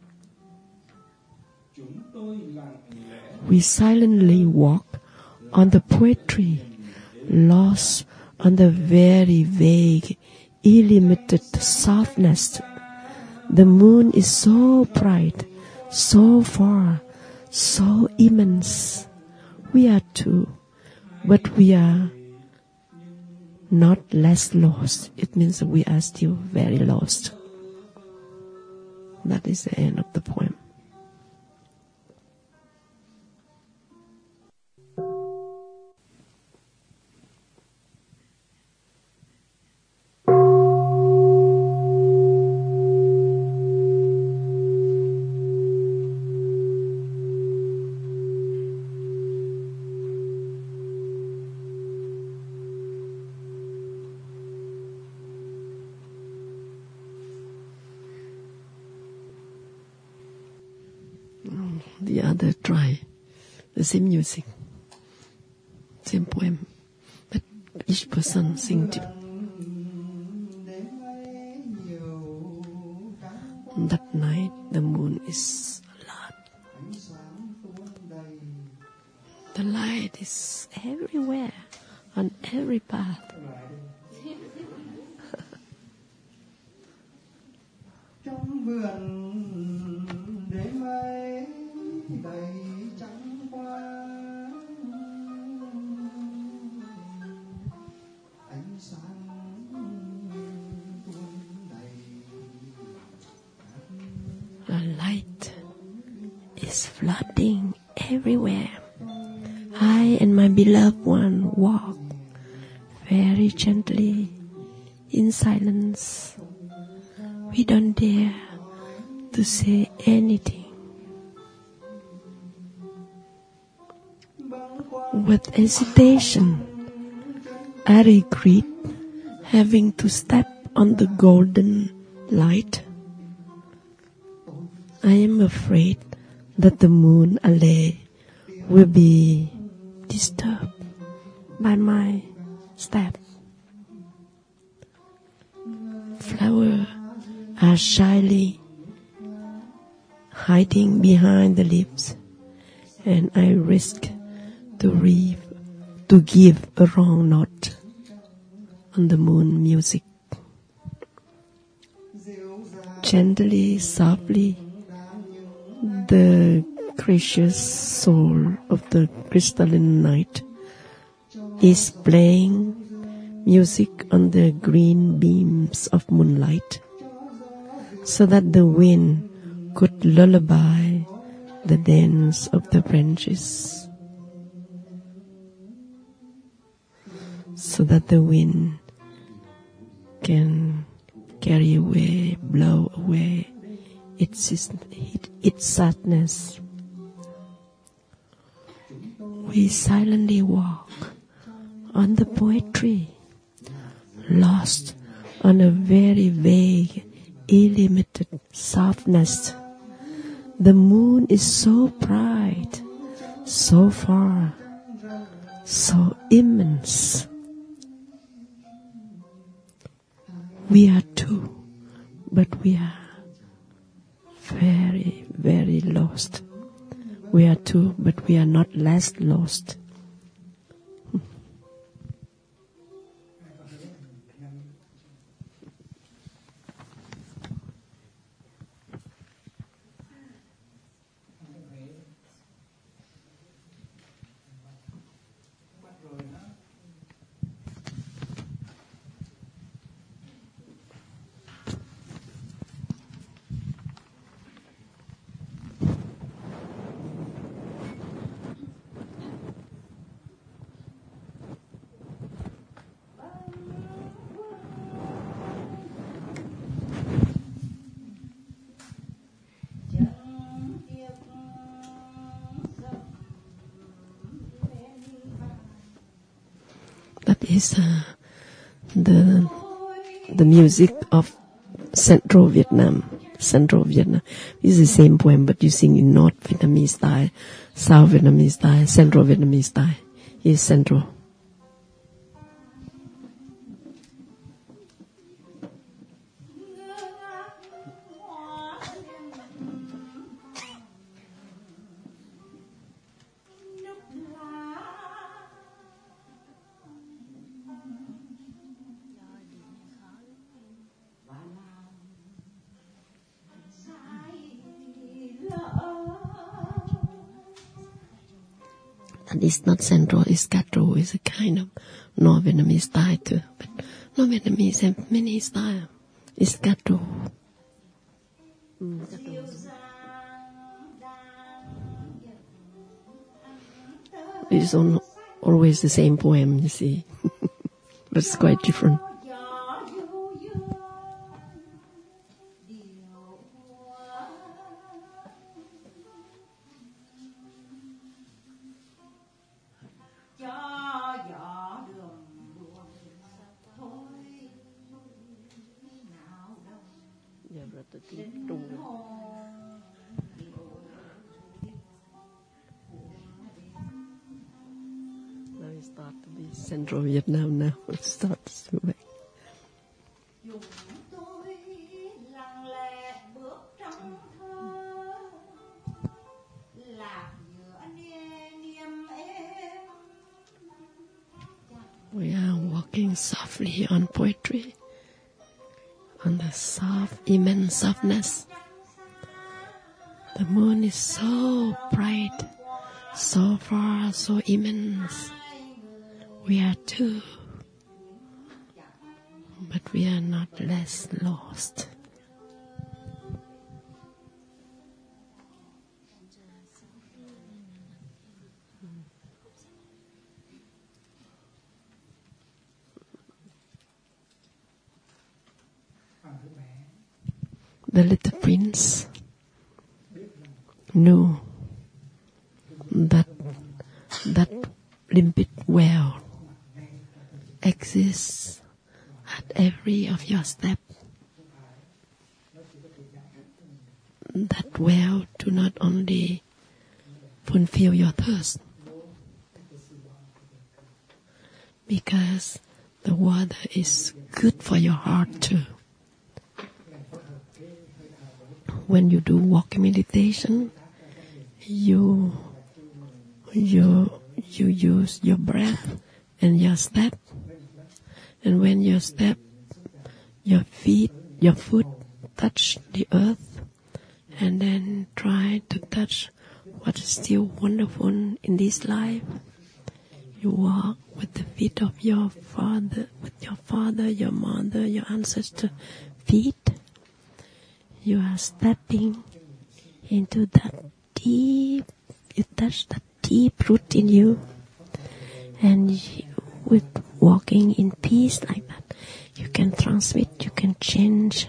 We silently walk on the poetry, lost on the very vague, illimited softness. The moon is so bright, so far, so immense. We are two, but we are not less lost. It means that we are still very lost. That is the end of the poem. The other try the same music, same poem, but each person sing to. That night the moon is a lot. The light is everywhere, on every path. Trong vườn đêm ấy đầy trắng hoa, ánh sáng tuôn đầy. The light is flooding everywhere. I and my beloved one walk very gently in silence. We don't dare to say anything. With hesitation, I regret having to step on the golden light. I am afraid that the moon alley will be disturbed by my step. Flowers are shyly hiding behind the leaves, and I risk to read, to give a wrong note on the moon music. Gently, softly, the gracious soul of the crystalline night is playing music on the green beams of moonlight, so that the wind could lullaby the dance of the branches, so that the wind can carry away, blow away its, its sadness. We silently walk on the poetry, lost on a very vague, illimited softness. The moon is so bright, so far, so immense. We are two, but we are very, very lost. We are two, but we are not less lost. is uh, the the music of Central Vietnam. Central Vietnam. It's the same poem, but you sing in North Vietnamese style, South Vietnamese style, Central Vietnamese style. It's Central. And it's not Central, it's Catro. It's a kind of North Vietnamese style too. But North Vietnamese have many styles. It's Catro. Mm, it's on, always the same poem, you see. But it's quite different. Now it starts to be Central Vietnam now. It starts to be. We are walking softly on poetry, on the soft, immense softness. The moon is so bright, so far, so immense. We are too, but we are not less lost. The little prince knew that that limpid well exists at every of your step. That well do not only fulfill your thirst, because the water is good for your heart too. When you do walking meditation, you you you use your breath and your step, and when your step, your feet, your foot touch the earth, and then try to touch what is still wonderful in this life. You walk with the feet of your father, with your father, your mother, your ancestor feet. You are stepping into that deep, you touch that deep root in you, and you, with walking in peace like that, you can transmit, you can change.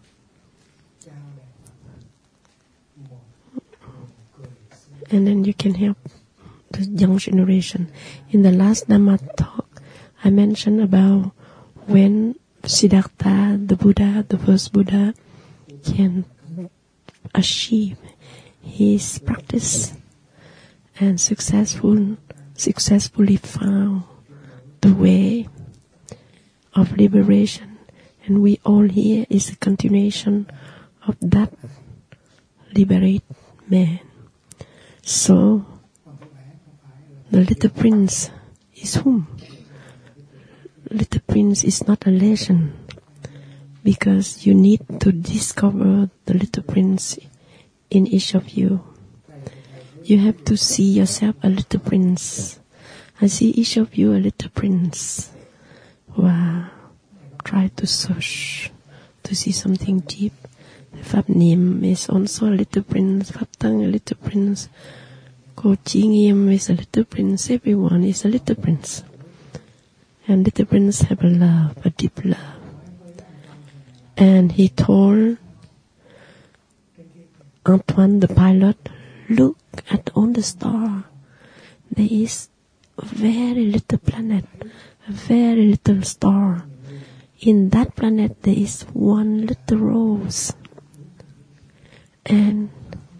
And then you can help the young generation. In the last Dhamma talk, I mentioned about when Siddhartha, the Buddha, the first Buddha, can achieve his practice and successful, successfully found the way of liberation. And we all here is a continuation of that liberate man. So, the little prince is whom? Little prince is not a legend, because you need to discover the little prince in each of you. You have to see yourself a little prince. I see each of you a little prince. Wow. Try to search to see something deep. Pháp Niệm is also a little prince. Pháp Tăng a little prince. Ko Chi Nghiêm is a little prince. Everyone is a little prince. And little prince have a love, a deep love. And he told Antoine the pilot, look at all the stars. There is a very little planet, a very little star. In that planet there is one little rose. And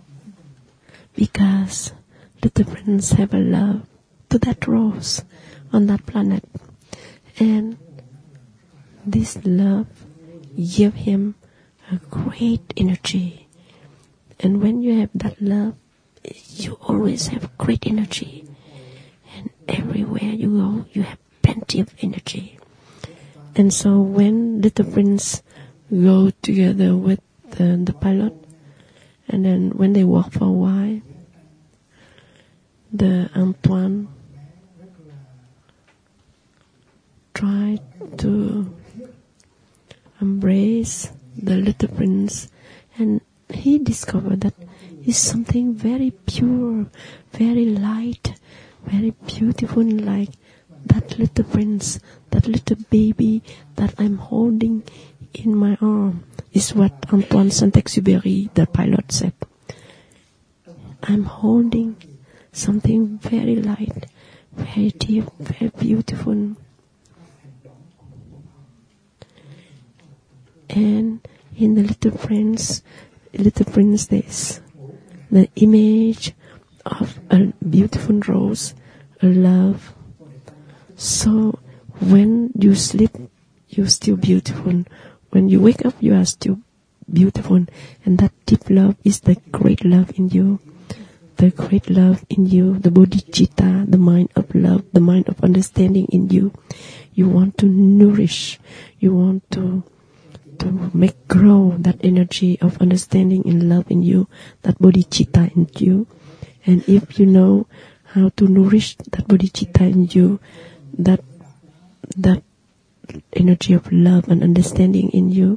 because little prince have a love to that rose on that planet, and this love give him a great energy. And when you have that love, you always have great energy, and everywhere you go you have plenty of energy. And so when little prince go together with the, the pilot, and then when they walk for a while, the Antoine tried to embrace the little prince, and he discovered that it's something very pure, very light, very beautiful, like that little prince, that little baby that I'm holding in my arm, is what Antoine Saint-Exupéry, the pilot, said. I'm holding something very light, very deep, very beautiful. And in the little prince, little prince, there's the image of a beautiful rose, a love. So when you sleep, you're still beautiful. When you wake up, you are still beautiful. And that deep love is the great love in you. The great love in you, the bodhicitta, the mind of love, the mind of understanding in you. You want to nourish, you want to to make grow that energy of understanding and love in you, that bodhicitta in you. And if you know how to nourish that bodhicitta in you, that that energy of love and understanding in you,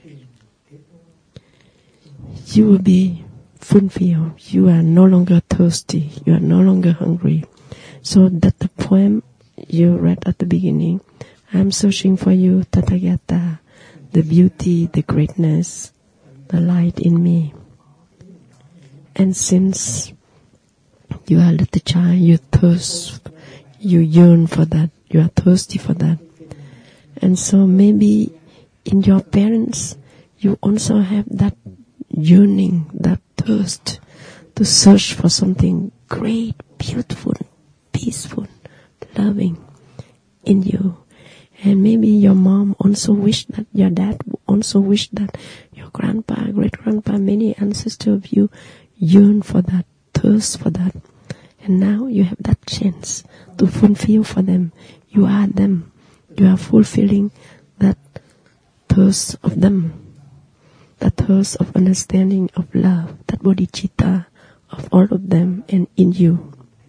you will be fulfilled. You are no longer thirsty. You are no longer hungry. So that the poem you read at the beginning, I'm searching for you, Tathagata, the beauty, the greatness, the light in me. And since you are a little child, you thirst, you yearn for that, you are thirsty for that. And so maybe in your parents, you also have that yearning, that thirst to search for something great, beautiful, peaceful, loving in you. And maybe your mom also wished that, your dad also wished that, your grandpa, great-grandpa, many ancestors of you yearn for that, thirst for that. And now you have that chance to fulfill for them. You are them. You are fulfilling that thirst of them, that thirst of understanding, of love, that bodhicitta of all of them and in you.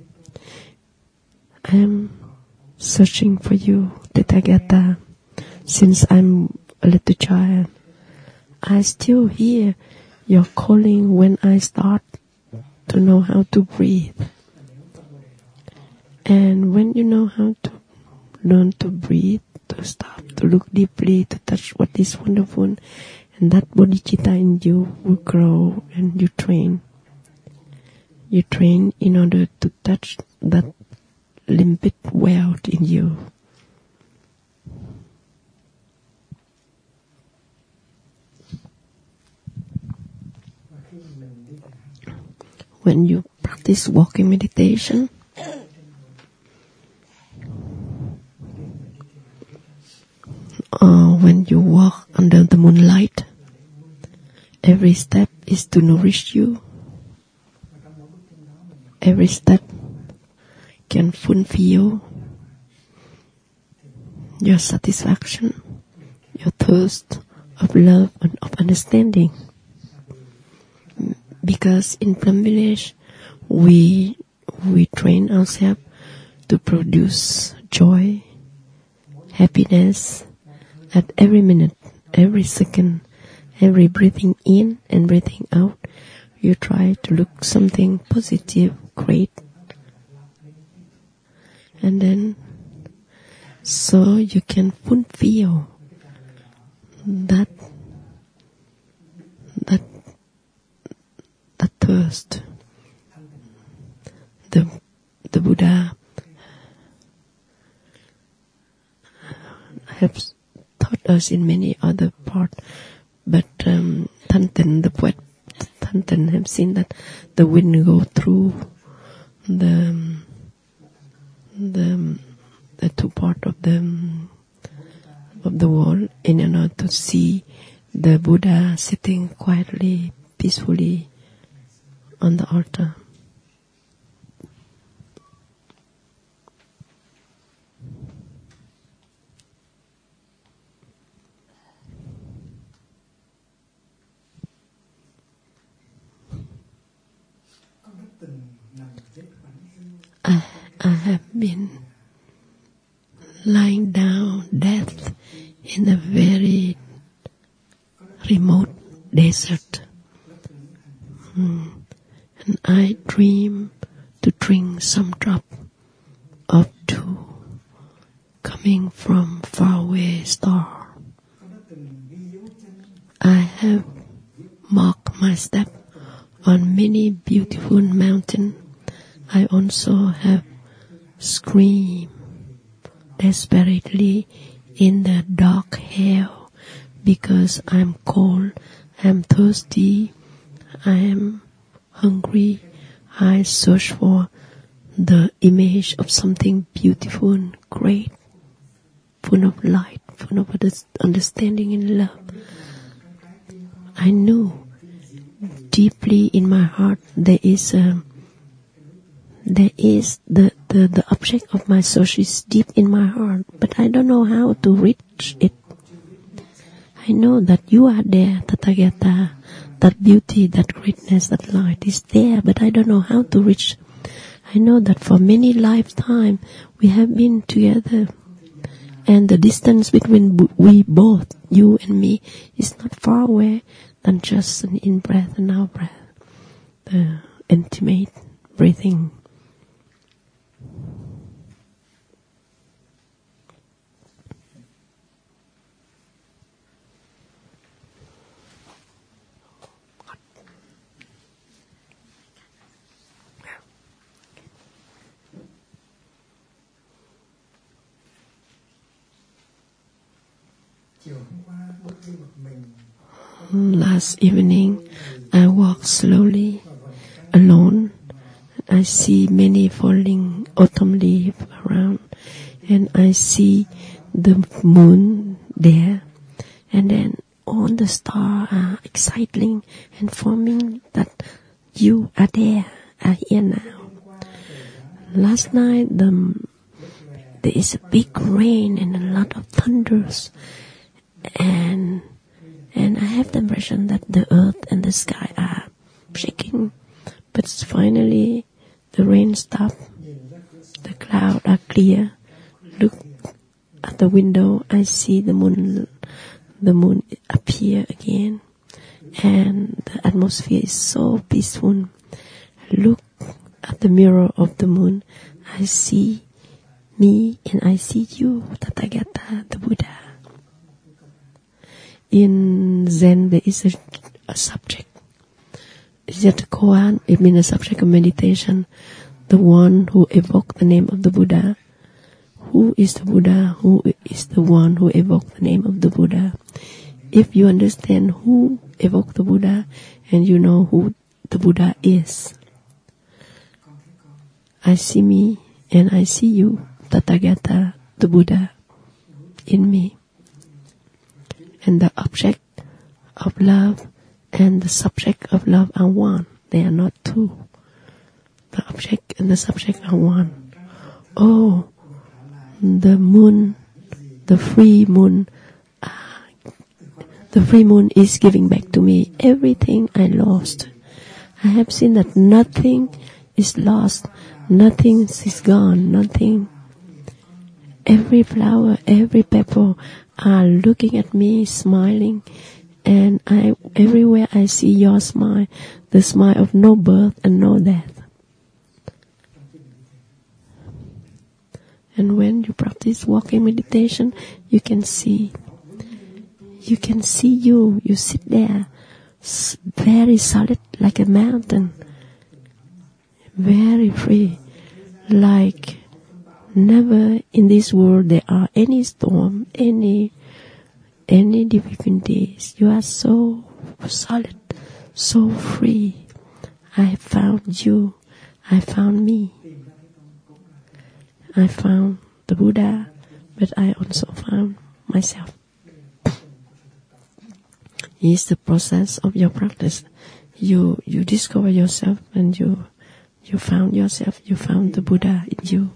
I am searching for you, Tathagata, since I'm a little child. I still hear your calling when I start to know how to breathe. And when you know how to learn to breathe, to stop, to look deeply, to touch what is wonderful, and that bodhicitta in you will grow, and you train. You train in order to touch that limpid wealth in you. When you practice walking meditation, or when you walk under the moonlight, every step is to nourish you. Every step can fulfill your satisfaction, your thirst of love and of understanding. Because in Plum Village, we we train ourselves to produce joy, happiness at every minute, every second, every breathing in and breathing out. You try to look something positive, great. And then, so you can fulfill that, that, that thirst. The, the Buddha us in many other parts. But um, Tanten, the poet, Tanten have seen that the wind go through the the the two part of the of the wall in order to see the Buddha sitting quietly, peacefully on the altar. I, I have been lying down death in a very remote desert. Mm. And I dream to drink some drop of dew coming from faraway star. I have marked my step on many beautiful mountains. I also have screamed desperately in the dark hell because I'm cold, I'm thirsty, I am hungry. I search for the image of something beautiful and great, full of light, full of understanding and love. I knew deeply in my heart there is a There is the, the, the object of my search is deep in my heart, but I don't know how to reach it. I know that you are there, Tathagata, that beauty, that greatness, that light is there, but I don't know how to reach. I know that for many lifetimes we have been together, and the distance between we both, you and me, is not far away than just an in-breath and out-breath, the intimate breathing. Last evening, I walked slowly, alone. I see many falling autumn leaves around, and I see the moon there, and then all the stars are exciting and forming that you are there, are here now. Last night, the, there is a big rain and a lot of thunders, and and I have the impression that the earth and the sky are shaking, but finally the rain stopped, the clouds are clear. Look at the window, I see the moon, the moon appear again, and the atmosphere is so peaceful. Look at the mirror of the moon, I see me and I see you, Tathagata, the Buddha. In Zen, there is a, a subject. It's just a koan. It means a subject of meditation. The one who evoked the name of the Buddha. Who is the Buddha? Who is the one who evoked the name of the Buddha? If you understand who evoked the Buddha, and you know who the Buddha is, I see me and I see you, Tathagata, the Buddha, in me. And the object of love and the subject of love are one. They are not two. The object and the subject are one. Oh, the moon, the free moon, uh, the free moon is giving back to me everything I lost. I have seen that nothing is lost, nothing is gone, nothing. Every flower, every pebble are looking at me, smiling, and I everywhere I see your smile, the smile of no birth and no death. And when you practice walking meditation, you can see, you can see you, you sit there, very solid like a mountain, very free, like never in this world there are any storm, any any difficulties. You are so solid, so free. I found you. I found me. I found the Buddha, but I also found myself. It's the process of your practice. You you discover yourself, and you you found yourself. You found the Buddha in you.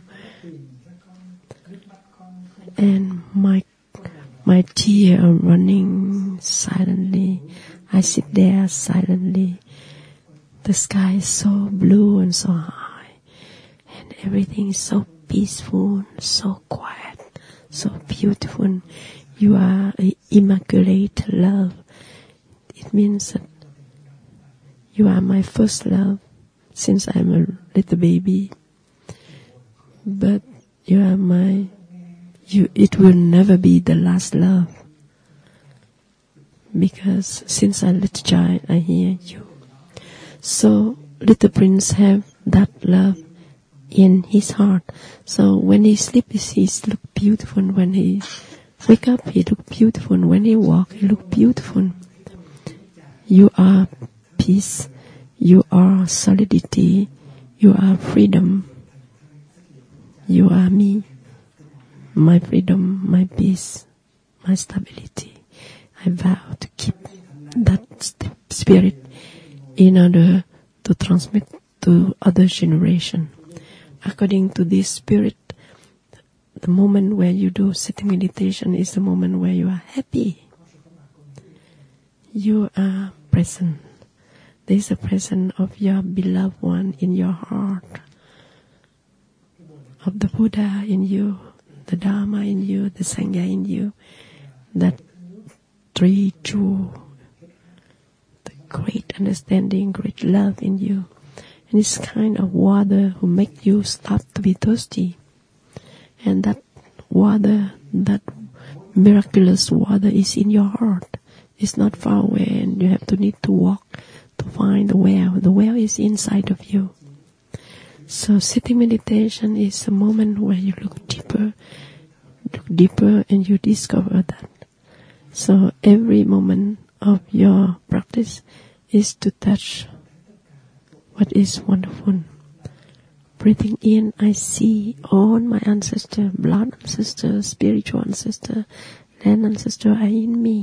And my my tears are running silently. I sit there silently. The sky is so blue and so high, and everything is so peaceful, so quiet, so beautiful. You are an immaculate love. It means that you are my first love since I'm a little baby. But you are my, you, it will never be the last love. Because since I'm a little child, I hear you. So little prince have that love in his heart. So when he sleeps, he look beautiful. When he wake up, he look beautiful. When he walk, he look beautiful. You are peace. You are solidity. You are freedom. You are me. My freedom, my peace, my stability. I vow to keep that spirit in order to transmit to other generation. According to this spirit, the moment where you do sitting meditation is the moment where you are happy. You are present. There is a presence of your beloved one in your heart, of the Buddha in you, the Dharma in you, the Sangha in you, that three jewel, the great understanding, great love in you. And it's kind of water who make you stop to be thirsty. And that water, that miraculous water is in your heart. It's not far away, and you have to need to walk to find the well. The well is inside of you. So sitting meditation is a moment where you look deeper, look deeper, and you discover that. So every moment of your practice is to touch what is wonderful. Breathing in, I see all my ancestors, blood ancestors, spiritual ancestors, land ancestors are in me.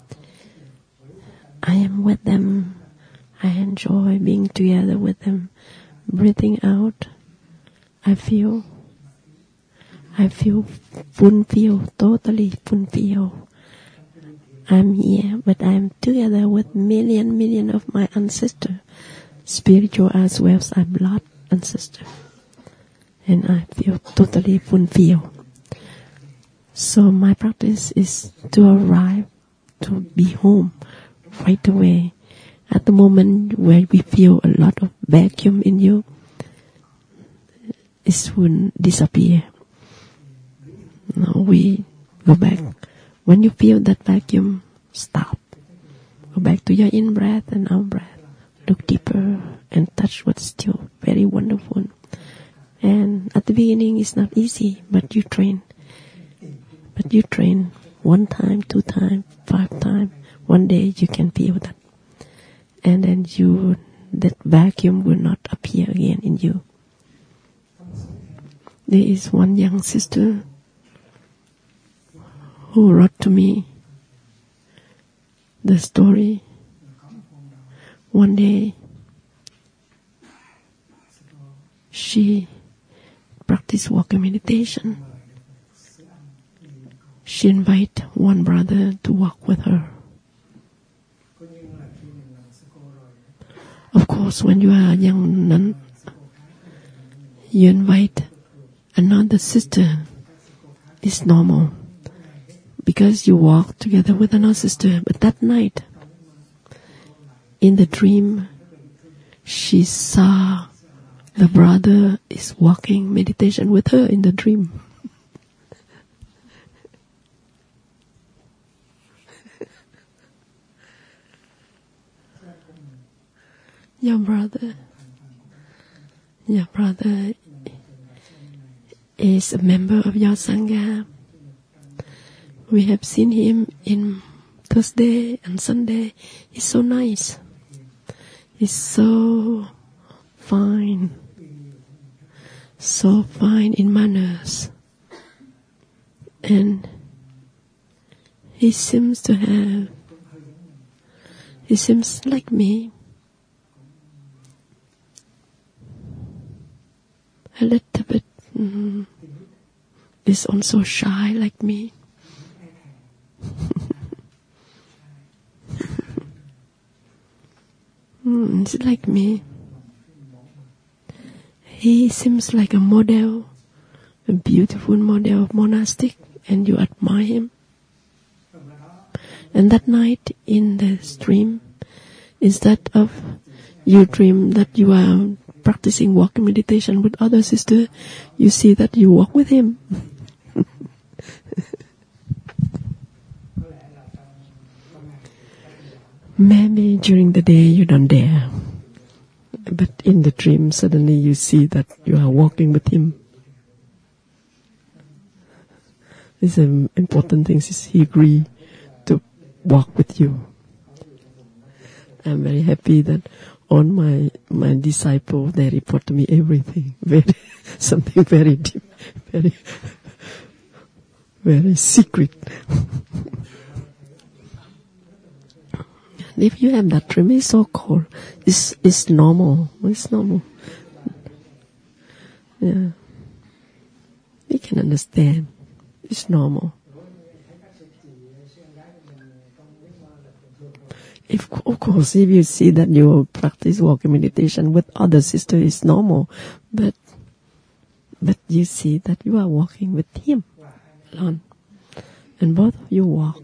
I am with them. I enjoy being together with them. Breathing out, I feel, I feel fulfilled, totally fulfilled. I'm here, but I'm together with million, million of my ancestors, spiritual as well as blood ancestors. And I feel totally fulfilled. So my practice is to arrive, to be home right away. At the moment where we feel a lot of vacuum in you, it will disappear. Now we go back. When you feel that vacuum, stop. Go back to your in-breath and out-breath. Look deeper and touch what's still very wonderful. And at the beginning, it's not easy, but you train. But you train one time, two times, five times. One day you can feel that. And then you, that vacuum will not appear again in you. There is one young sister who wrote to me the story. One day, she practiced walking meditation. She invited one brother to walk with her. Of course, when you are a young nun, you invite another sister. It's normal, because you walk together with another sister. But that night, in the dream, she saw the brother is walking meditation with her in the dream. Your brother, your brother is a member of your Sangha. We have seen him in Thursday and Sunday. He's so nice. He's so fine. So fine in manners. And he seems to have, he seems like me. A little bit, mm, is also shy like me. mm, it's like me. He seems like a model, a beautiful model of monastic, and you admire him. And that night in the stream, instead of you dream that you are practicing walking meditation with other sister, you see that you walk with him. Maybe during the day you don't dare, but in the dream suddenly you see that you are walking with him. This is an important thing, is he agree to walk with you. I'm very happy that all my my disciples, they report to me everything, very something very deep, very very secret. If you have that dream, it's so cold. It's it's normal. It's normal. Yeah, we can understand. It's normal. If, of course, if you see that you practice walking meditation with other sisters, it's normal. But but you see that you are walking with him alone, and both of you walk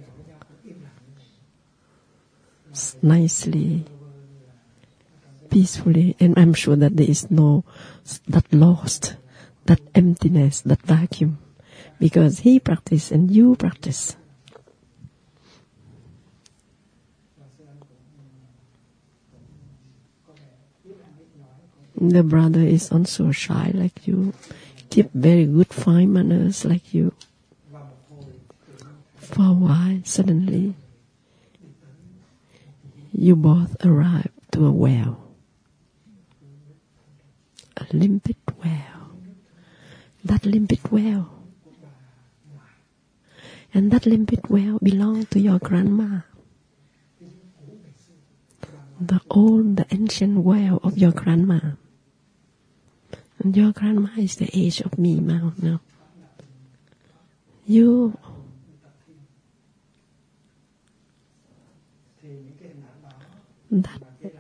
nicely, peacefully, and I'm sure that there is no that lost, that emptiness, that vacuum, because he practice and you practice. The brother is also shy like you, keep very good fine manners like you. For a while, suddenly, you both arrive to a well, a limpid well. That limpid well, and that limpid well belongs to your grandma. The old, the ancient well of your grandma. And your grandma is the age of me now. now. You that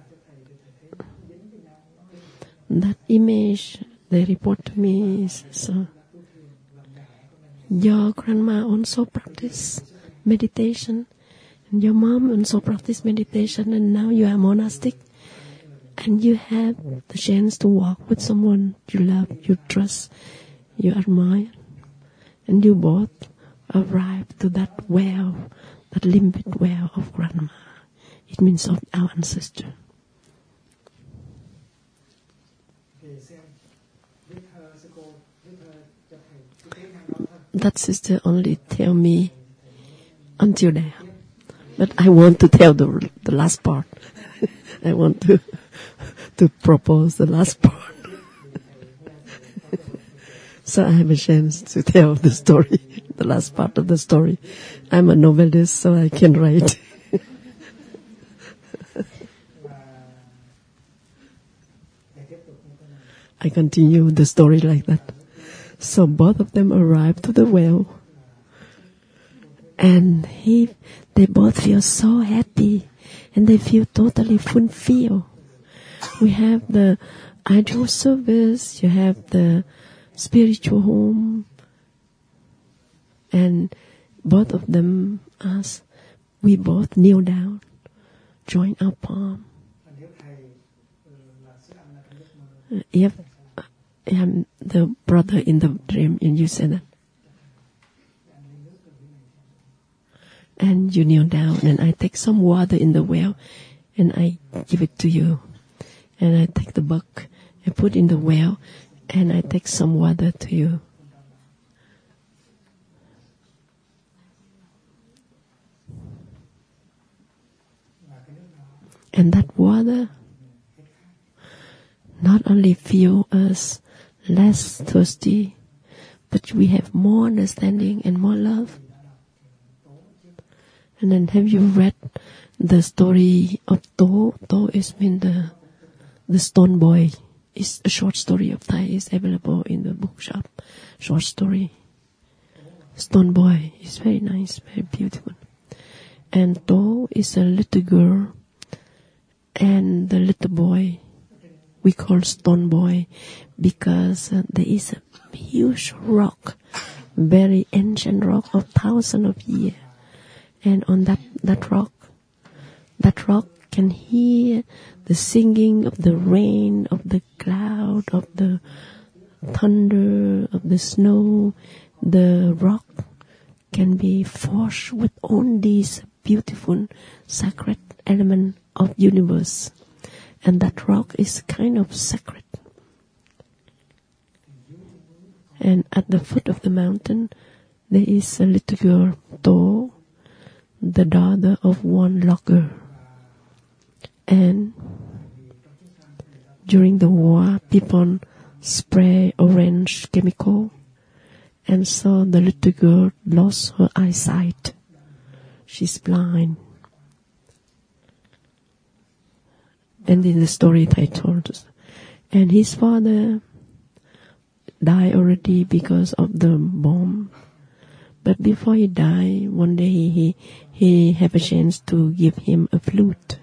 that image they report to me is so. Your grandma also practice meditation, and your mom also practice meditation, and now you are monastic, and you have the chance to walk with someone you love, you trust, you admire, and you both arrive to that well, that limpid well of grandma. It means of our ancestor. That sister only tell me until there, but I want to tell the the last part. I want to to propose the last part, so I have a chance to tell the story, the last part of the story. I'm a novelist, so I can write. I continue the story like that. So both of them arrived to the well, and he, they both feel so happy, and they feel totally fulfilled. We have the ideal service, you have the spiritual home, and both of them ask, we both kneel down, join our palm. If I'm the brother in the dream, and you say that, and you kneel down, and I take some water in the well, and I give it to you, and I take the buck and put in the well, and I take some water to you. And that water not only fuel us less thirsty, but we have more understanding and more love. And then have you read the story of To? To is mean the the stone boy. It's a short story of Thai. It's available in the bookshop. Short story. Stone boy is very nice, very beautiful. And To is a little girl, and the little boy we call stone boy because uh, there is a huge rock, very ancient rock of thousands of years. And on that, that rock, that rock can hear the singing of the rain, of the cloud, of the thunder, of the snow. The rock can be forged with all these beautiful sacred elements of universe. And that rock is kind of sacred. And at the foot of the mountain, there is a little girl, To, the daughter of one logger. And during the war, people spray orange chemical, and so the little girl lost her eyesight. She's blind. And in the story I told us, and his father died already because of the bomb. But before he died, one day he he had a chance to give him a flute,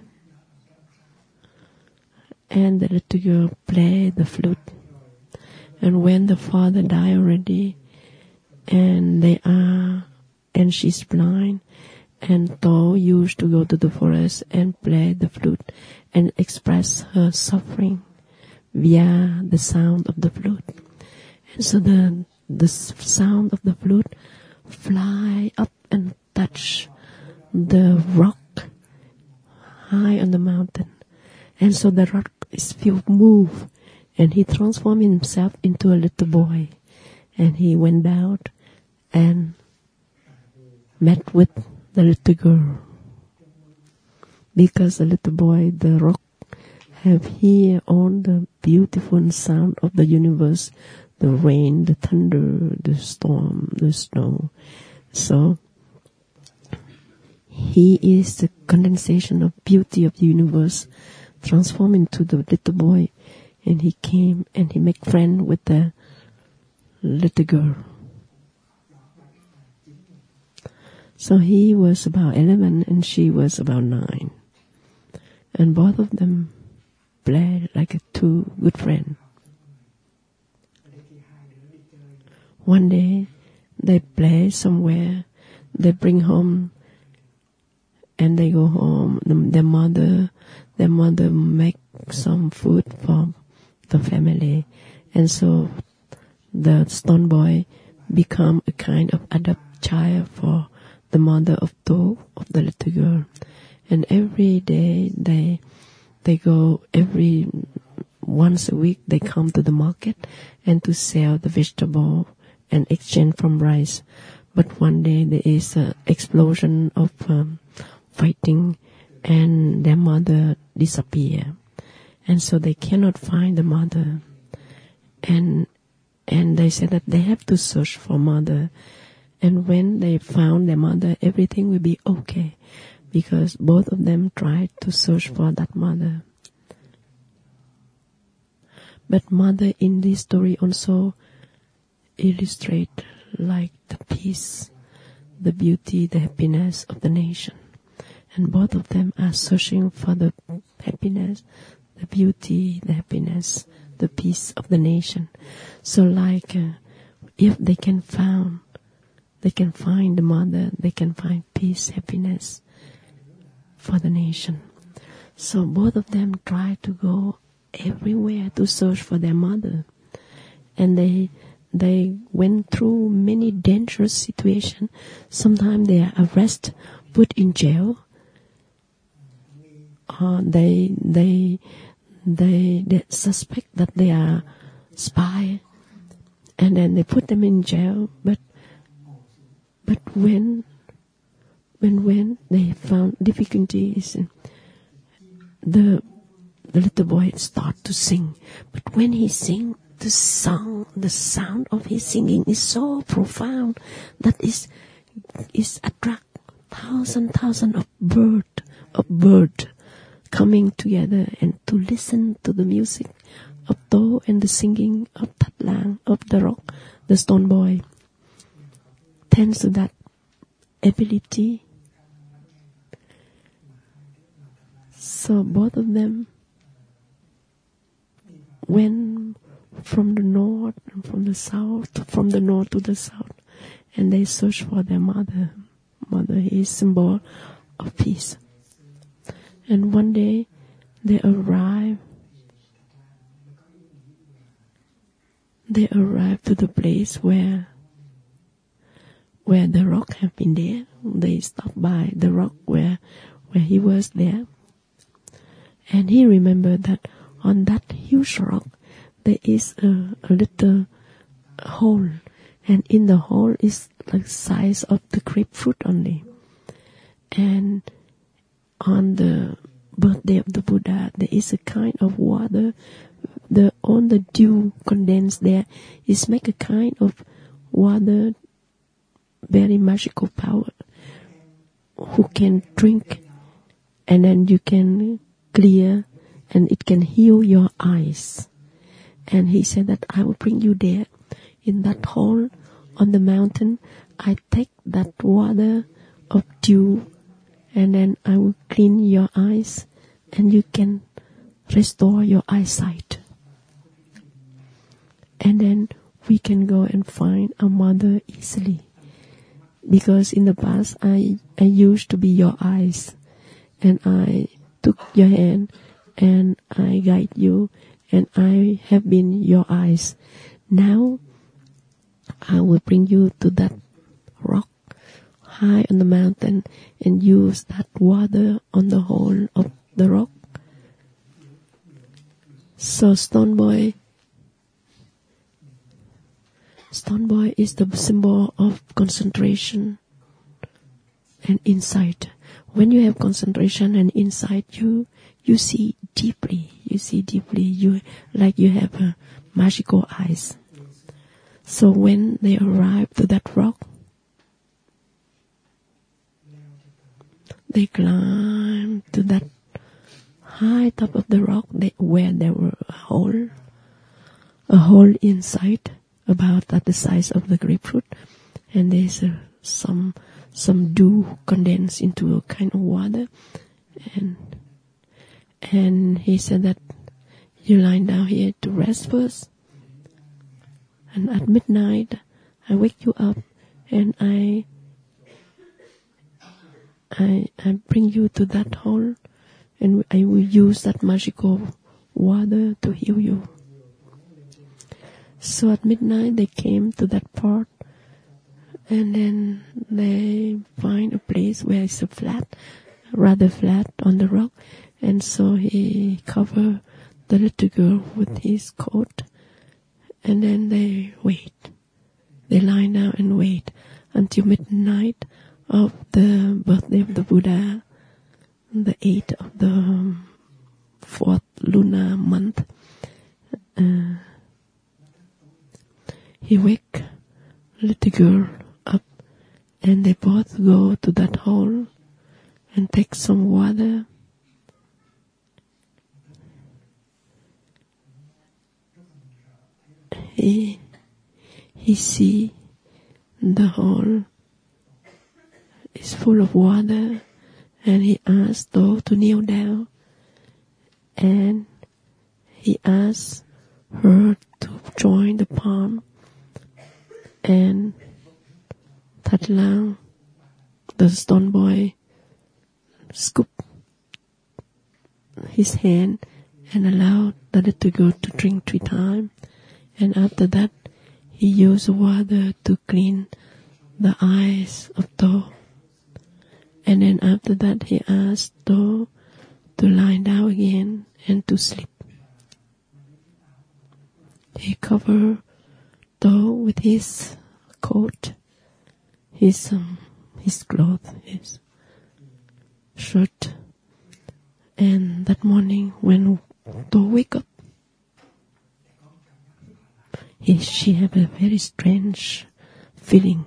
and the little girl played the flute. And when the father died already, and they are, and she's blind, and To used to go to the forest and play the flute and express her suffering via the sound of the flute. And so the the sound of the flute fly up and touch the rock high on the mountain. And so the rock is filled move, and he transformed himself into a little boy. And he went out and met with the little girl. Because the little boy, the rock, have hear all the beautiful sound of the universe, the rain, the thunder, the storm, the snow. So he is the condensation of beauty of the universe, transformed into the little boy, and he came and he made friend with the little girl. So he was about eleven and she was about nine. And both of them played like a two good friends. One day they play somewhere, they bring home, and they go home. Their mother, their mother make some food for the family, and so the stone boy become a kind of adopt child for the mother of To, of the little girl. And every day they they go every once a week they come to the market and to sell the vegetable and exchange from rice. But one day there is an explosion of um, fighting, and their mother disappear, and so they cannot find the mother. And and they said that they have to search for mother. And when they found their mother, everything will be okay, because both of them tried to search for that mother. But mother in this story also illustrate like the peace, the beauty, the happiness of the nation. And both of them are searching for the happiness, the beauty, the happiness, the peace of the nation. So like uh, if they can found, they can find the mother, they can find peace, happiness for the nation. So both of them try to go everywhere to search for their mother. And they they went through many dangerous situations. Sometimes they are arrested, put in jail. Uh, they, they, they, they suspect that they are spy, and then they put them in jail. But, but when, when, when they found difficulties, the the little boy start to sing. But when he sing, the song, the sound of his singing is so profound that is is attract thousand thousand of bird of bird coming together and to listen to the music of To and the singing of That Lang, of the rock, the stone boy. Thanks to that ability, so both of them went from the north and from the south, from the north to the south, and they searched for their mother. Mother is symbol of peace. And one day they arrived. They arrived to the place where where the rock had been there. They stopped by the rock where where he was there. And he remembered that on that huge rock there is a, a little hole, and in the hole is like size of the grapefruit only. And on the birthday of the Buddha, there is a kind of water. The on the dew condensed there is make a kind of water, very magical power, who can drink, and then you can clear, and it can heal your eyes. And he said that I will bring you there, in that hole on the mountain. I take that water of dew, and then I will clean your eyes, and you can restore your eyesight. And then we can go and find a mother easily. Because in the past, I, I used to be your eyes, and I took your hand, and I guide you, and I have been your eyes. Now, I will bring you to that rock high on the mountain, and use that water on the hole of the rock. So Stone Boy, Stone Boy is the symbol of concentration and insight. When you have concentration and insight, you you see deeply. You see deeply. You like you have a magical eyes. So when they arrive to that rock, they climb to that high top of the rock, they, where there were a hole, a hole inside, about at the size of the grapefruit, and there's uh, some some dew condensed into a kind of water, and and he said that you lie down here to rest first, and at midnight I wake you up, and I I I bring you to that hole, and I will use that magical water to heal you. So at midnight they came to that part, and then they find a place where it's a flat, rather flat on the rock, and so he covered the little girl with his coat, and then they wait. They lie down and wait until midnight of the birthday of the Buddha, the eighth of the fourth lunar month. Uh, He wake little girl up, and they both go to that hole and take some water. He he see the hole is full of water, and he asked To to kneel down, and he asked her to join the palm. And That Lang, the stone boy, scooped his hand and allowed the little girl to drink three times. And after that, he used water to clean the eyes of To. And then after that, he asked To to lie down again and to sleep. He covered To with his coat, his um, his clothes, his shirt, And that morning when To wake up, he, she had a very strange feeling.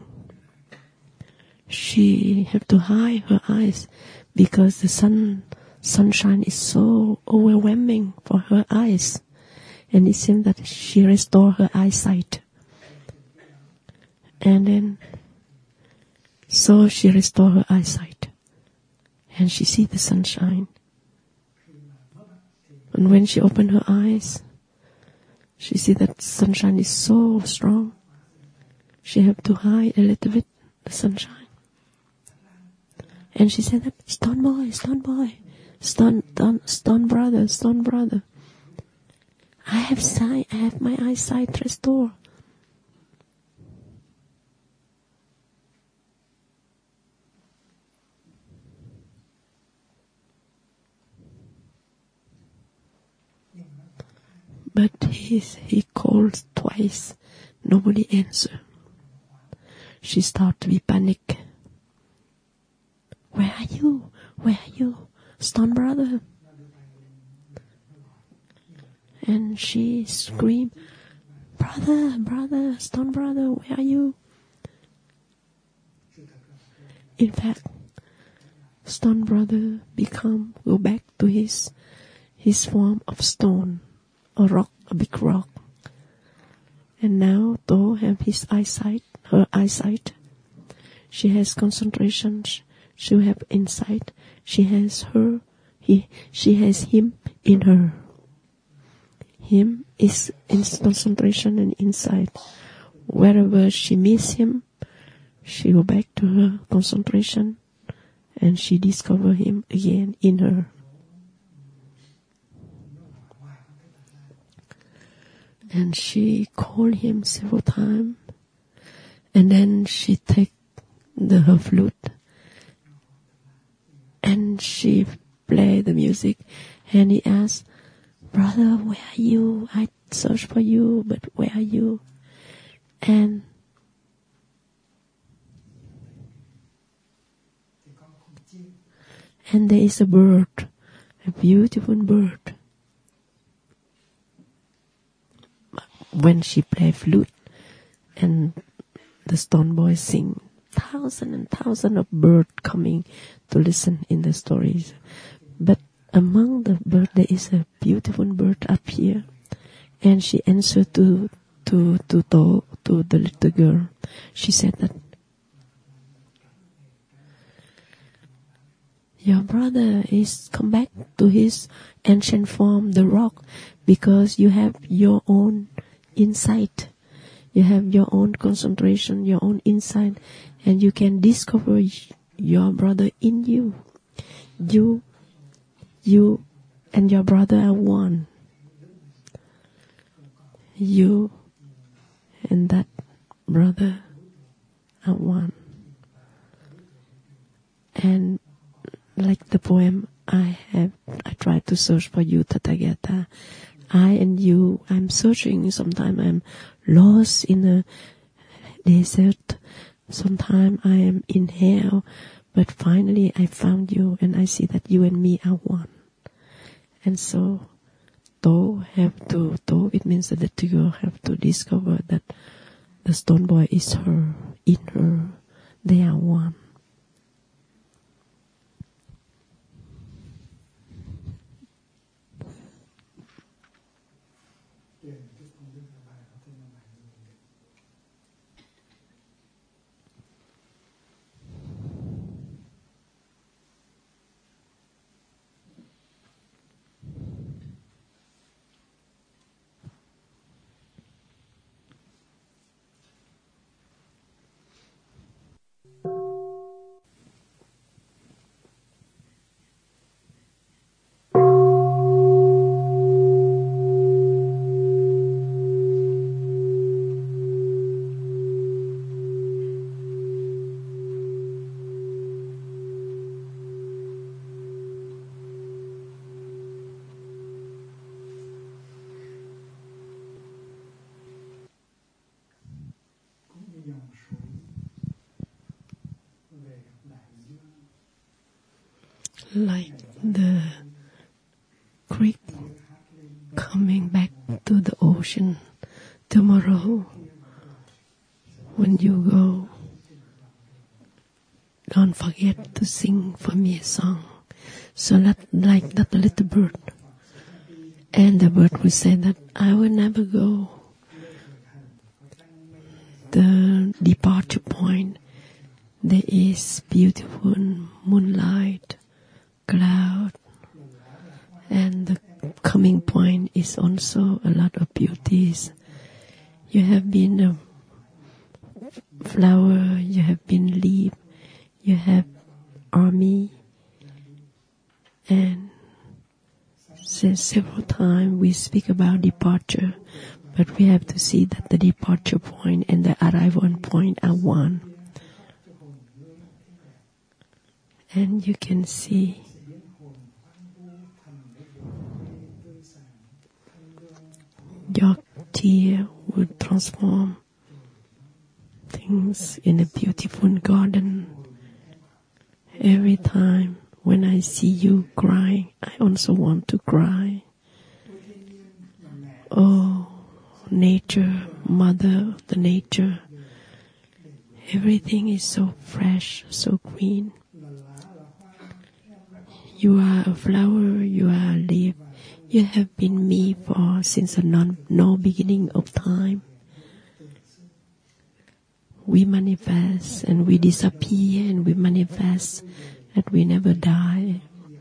She had to hide her eyes because the sun sunshine is so overwhelming for her eyes. And it seemed that she restored her eyesight. And then, so she restored her eyesight. And she see the sunshine. And when she opened her eyes, she see that sunshine is so strong. She have to hide a little bit the sunshine. And she said that, Stone boy, stone boy, stone, stone, stone brother, stone brother. I have sight, I have my eyesight restored. But he, he called twice. Nobody answered. She started to be panic. Where are you? Where are you? Stone brother. And she screamed, brother, brother, stone brother, where are you? In fact, stone brother become, go back to his, his form of stone, a rock, a big rock. And now To have his eyesight, her eyesight. She has concentration, she have insight, she has her, he, she has him in her. Him is in concentration and insight. Wherever she miss him, she go back to her concentration and she discover him again in her. And she called him several times. And then she take the, her flute. And she play the music. And he asked, brother, where are you? I search for you, but where are you? And and there is a bird, a beautiful bird. When she play flute, and the stone boy sing, thousand and thousand of birds coming to listen in the stories. But among the birds, there is a beautiful bird up here, and she answered to to to to, to the little girl. She said that your brother is come back to his ancient form, the rock, because you have your own insight, you have your own concentration, your own insight, and you can discover your brother in you. You. You and your brother are one. You and that brother are one. And like the poem I have, I tried to search for you, Tathagata. I and you, I'm searching. Sometimes I'm lost in a desert. Sometimes I am in hell. But finally I found you and I see that you and me are one. And so, To have to, To, it means that the little girl have to discover that the stone boy is her, in her, they are one. Like the to the ocean. Tomorrow, when you go, don't forget to sing for me a song. So that, like that little bird. And the bird will say that I will never go. The departure point, there is beautiful moonlight, cloud, and the coming point is also a lot of beauties. You have been a flower, you have been leaf, you have army, and since several times we speak about departure, but we have to see that the departure point and the arrival point are one. And you can see your tear will transform things in a beautiful garden. Every time when I see you crying, I also want to cry. Oh, nature, mother, the nature. Everything is so fresh, so green. You are a flower, you are a leaf. You have been me for since the non, no beginning of time. We manifest and we disappear and we manifest and we never die.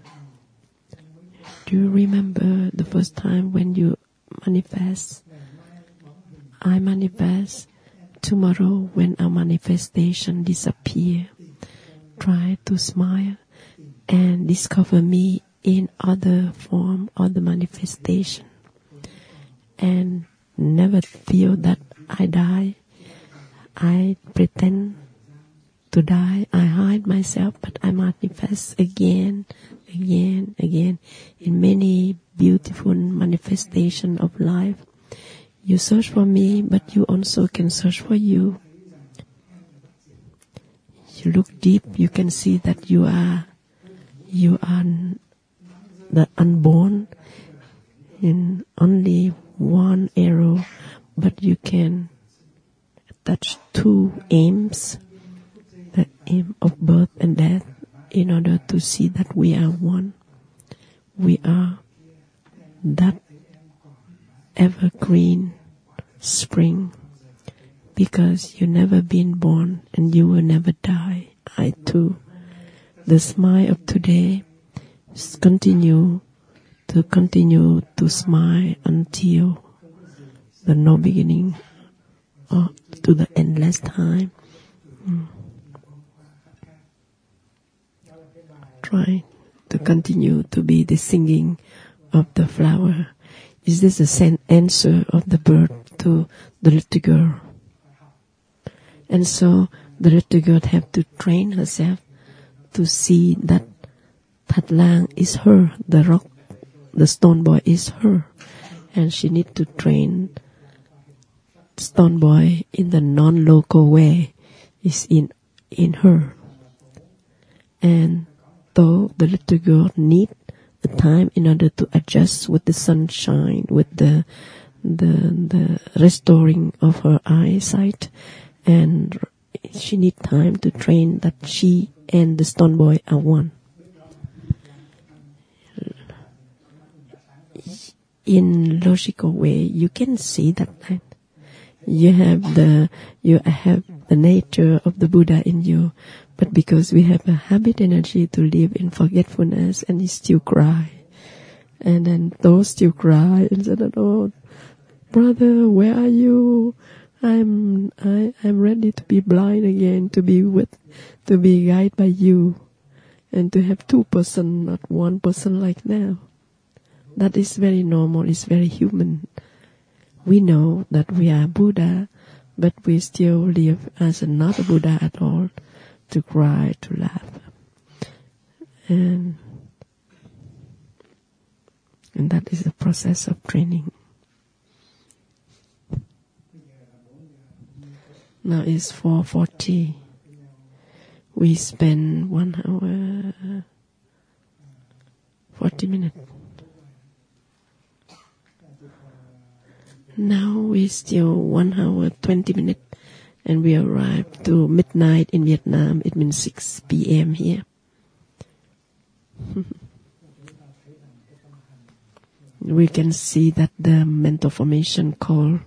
Do you remember the first time when you manifest? I manifest. Tomorrow when our manifestation disappear, try to smile and discover me in other form, other manifestation, and never feel that I die. I pretend to die. I hide myself, but I manifest again, again, again in many beautiful manifestation of life. You search for me, but you also can search for you. You look deep, you can see that you are, you are the unborn in only one arrow, but you can touch two aims, the aim of birth and death, in order to see that we are one. We are that evergreen spring, because you never been born and you will never die. I too. The smile of today is continue to continue to smile until the no beginning or to the endless time. Mm. Try to continue to be the singing of the flower. Is this the same answer of the bird to the little girl? And so the little girl have to train herself to see that That Lang is her, the rock, the stone boy is her, and she need to train stone boy in the non-local way, is in in her. And though the little girl need the time in order to adjust with the sunshine, with the the the restoring of her eyesight, and she need time to train that she and the stone boy are one. In logical way, you can see that you have the you have the nature of the Buddha in you, but because we have a habit energy to live in forgetfulness, and you still cry, and then those still cry and say, "Oh, brother, where are you? I'm I I'm ready to be blind again, to be with, to be guided by you, and to have two person, not one person like now." That is very normal, it's very human. We know that we are Buddha, but we still live as not a Buddha at all, to cry, to laugh. And, and that is the process of training. Now it's four forty. We spend one hour, forty minutes. Now we still one hour twenty minutes, and we arrived to midnight in Vietnam. It means six p.m. here. We can see that the mental formation called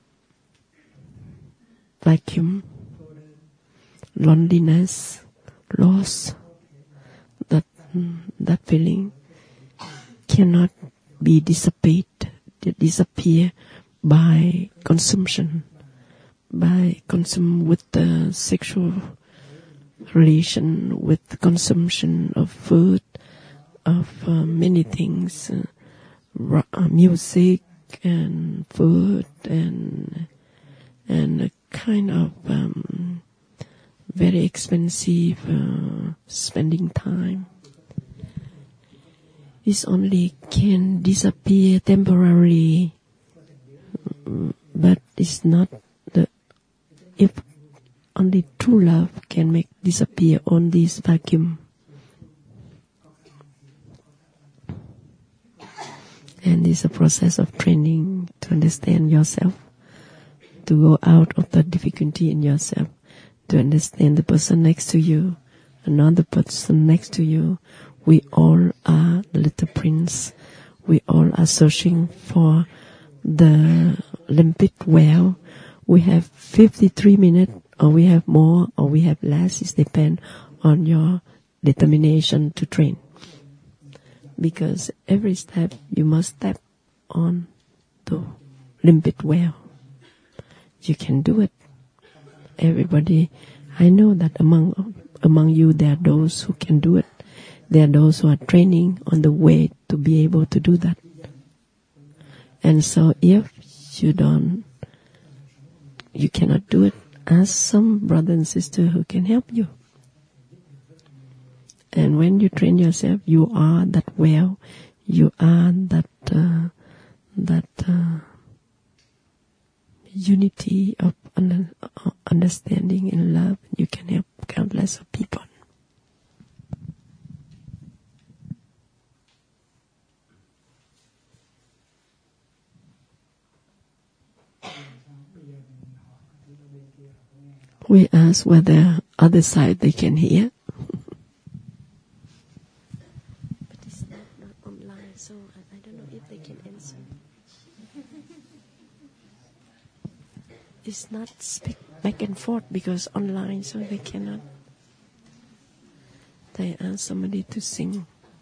vacuum, loneliness, loss, that that feeling cannot be dissipated, disappear by consumption, by consume with the sexual relation, with the consumption of food, of uh, many things, uh, uh, music and food and and a kind of um, very expensive uh, spending time. It only can disappear temporarily, but it's not the. If only true love can make disappear on this vacuum. And it's a process of training to understand yourself, to go out of the difficulty in yourself, to understand the person next to you, another person next to you. We all are the little prince. We all are searching for the limpid well. We have fifty-three minutes, or we have more, or we have less. It depends on your determination to train. Because every step you must step on the limpid well. You can do it. Everybody, I know that among among you there are those who can do it. There are those who are training on the way to be able to do that. And so if you don't, you cannot do it, ask some brother and sister who can help you. And when you train yourself, you are that well, you are that uh, that uh, unity of un- understanding and love. You can help countless of people. We ask whether other side they can hear. But it's not, not online, so I, I don't know if they can answer. It's not speak back and forth because online, so they cannot. They ask somebody to sing.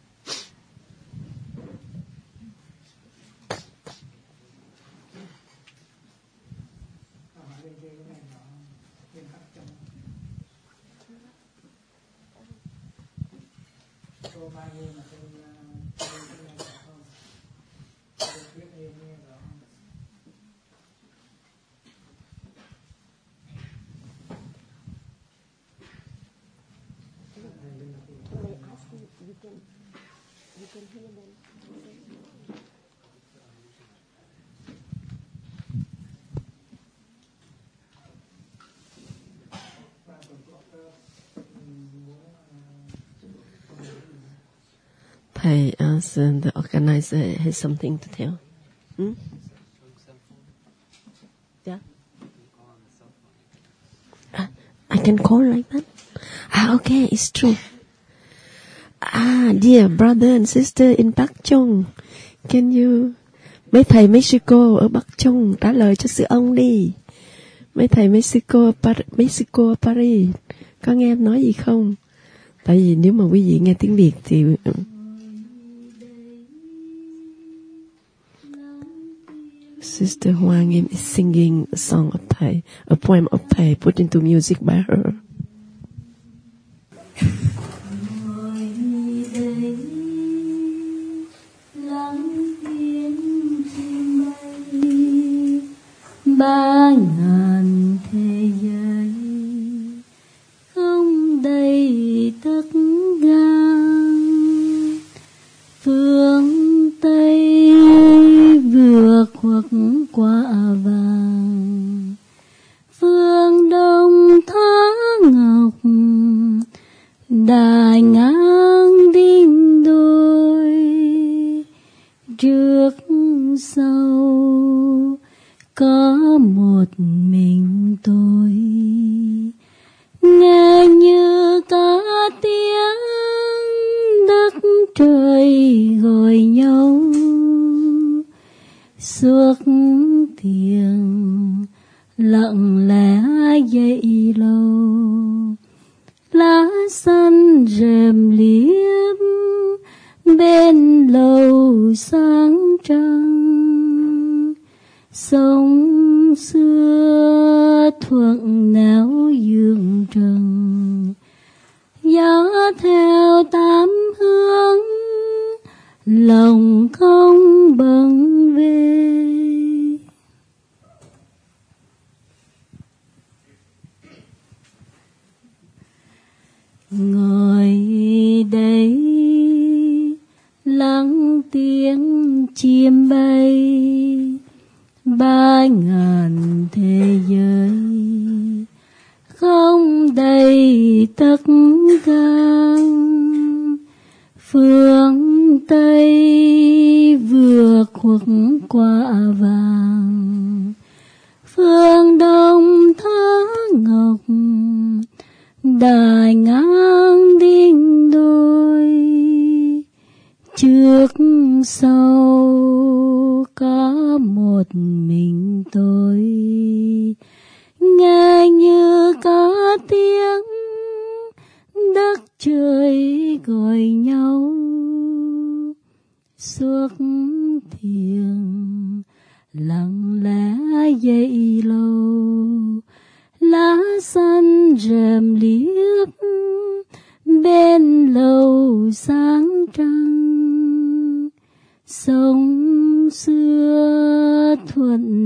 Thầy as the organizer has something to tell. Hmm? Yeah. Ah, I can call like that. Ah, okay, it's true. Ah, dear brother and sister in Bắc Trung, can you, mấy thầy Mexico ở Bắc Trung trả lời cho sư ông đi. Mấy thầy Mexico, Par- Mexico Paris, có nghe em nói gì không? Tại vì nếu mà quý vị nghe tiếng Việt thì Sister Huang Im is singing a song of Thai, a poem of Thai put into music by her. Ba ngàn thế giới không đầy tất gan, phương Tây vượt hoặc quả vàng, phương Đông thác ngọc, đài ngang đinh đôi, trước sau có một mình tôi. Nghe như có tiếng đất trời gọi nhau, suốt thiền lặng lẽ dậy lâu. Lá xanh rèm liếp bên lầu sáng trăng, sông xưa thuận nẻo dương trần. Gió theo tám hướng lòng không bận về. Ngồi đây lắng tiếng chim bay, ba ngàn thế giới không đầy tất cả. Phương Tây vừa khuất qua vàng, phương Đông tháng ngọc đài ngang đinh đôi. Trước sau có một mình tôi, nghe như có tiếng đất trời gọi nhau. Suốt thiền lặng lẽ dậy lâu, lá xanh rèm liếp bên lầu sáng trăng. Sông xưa thuận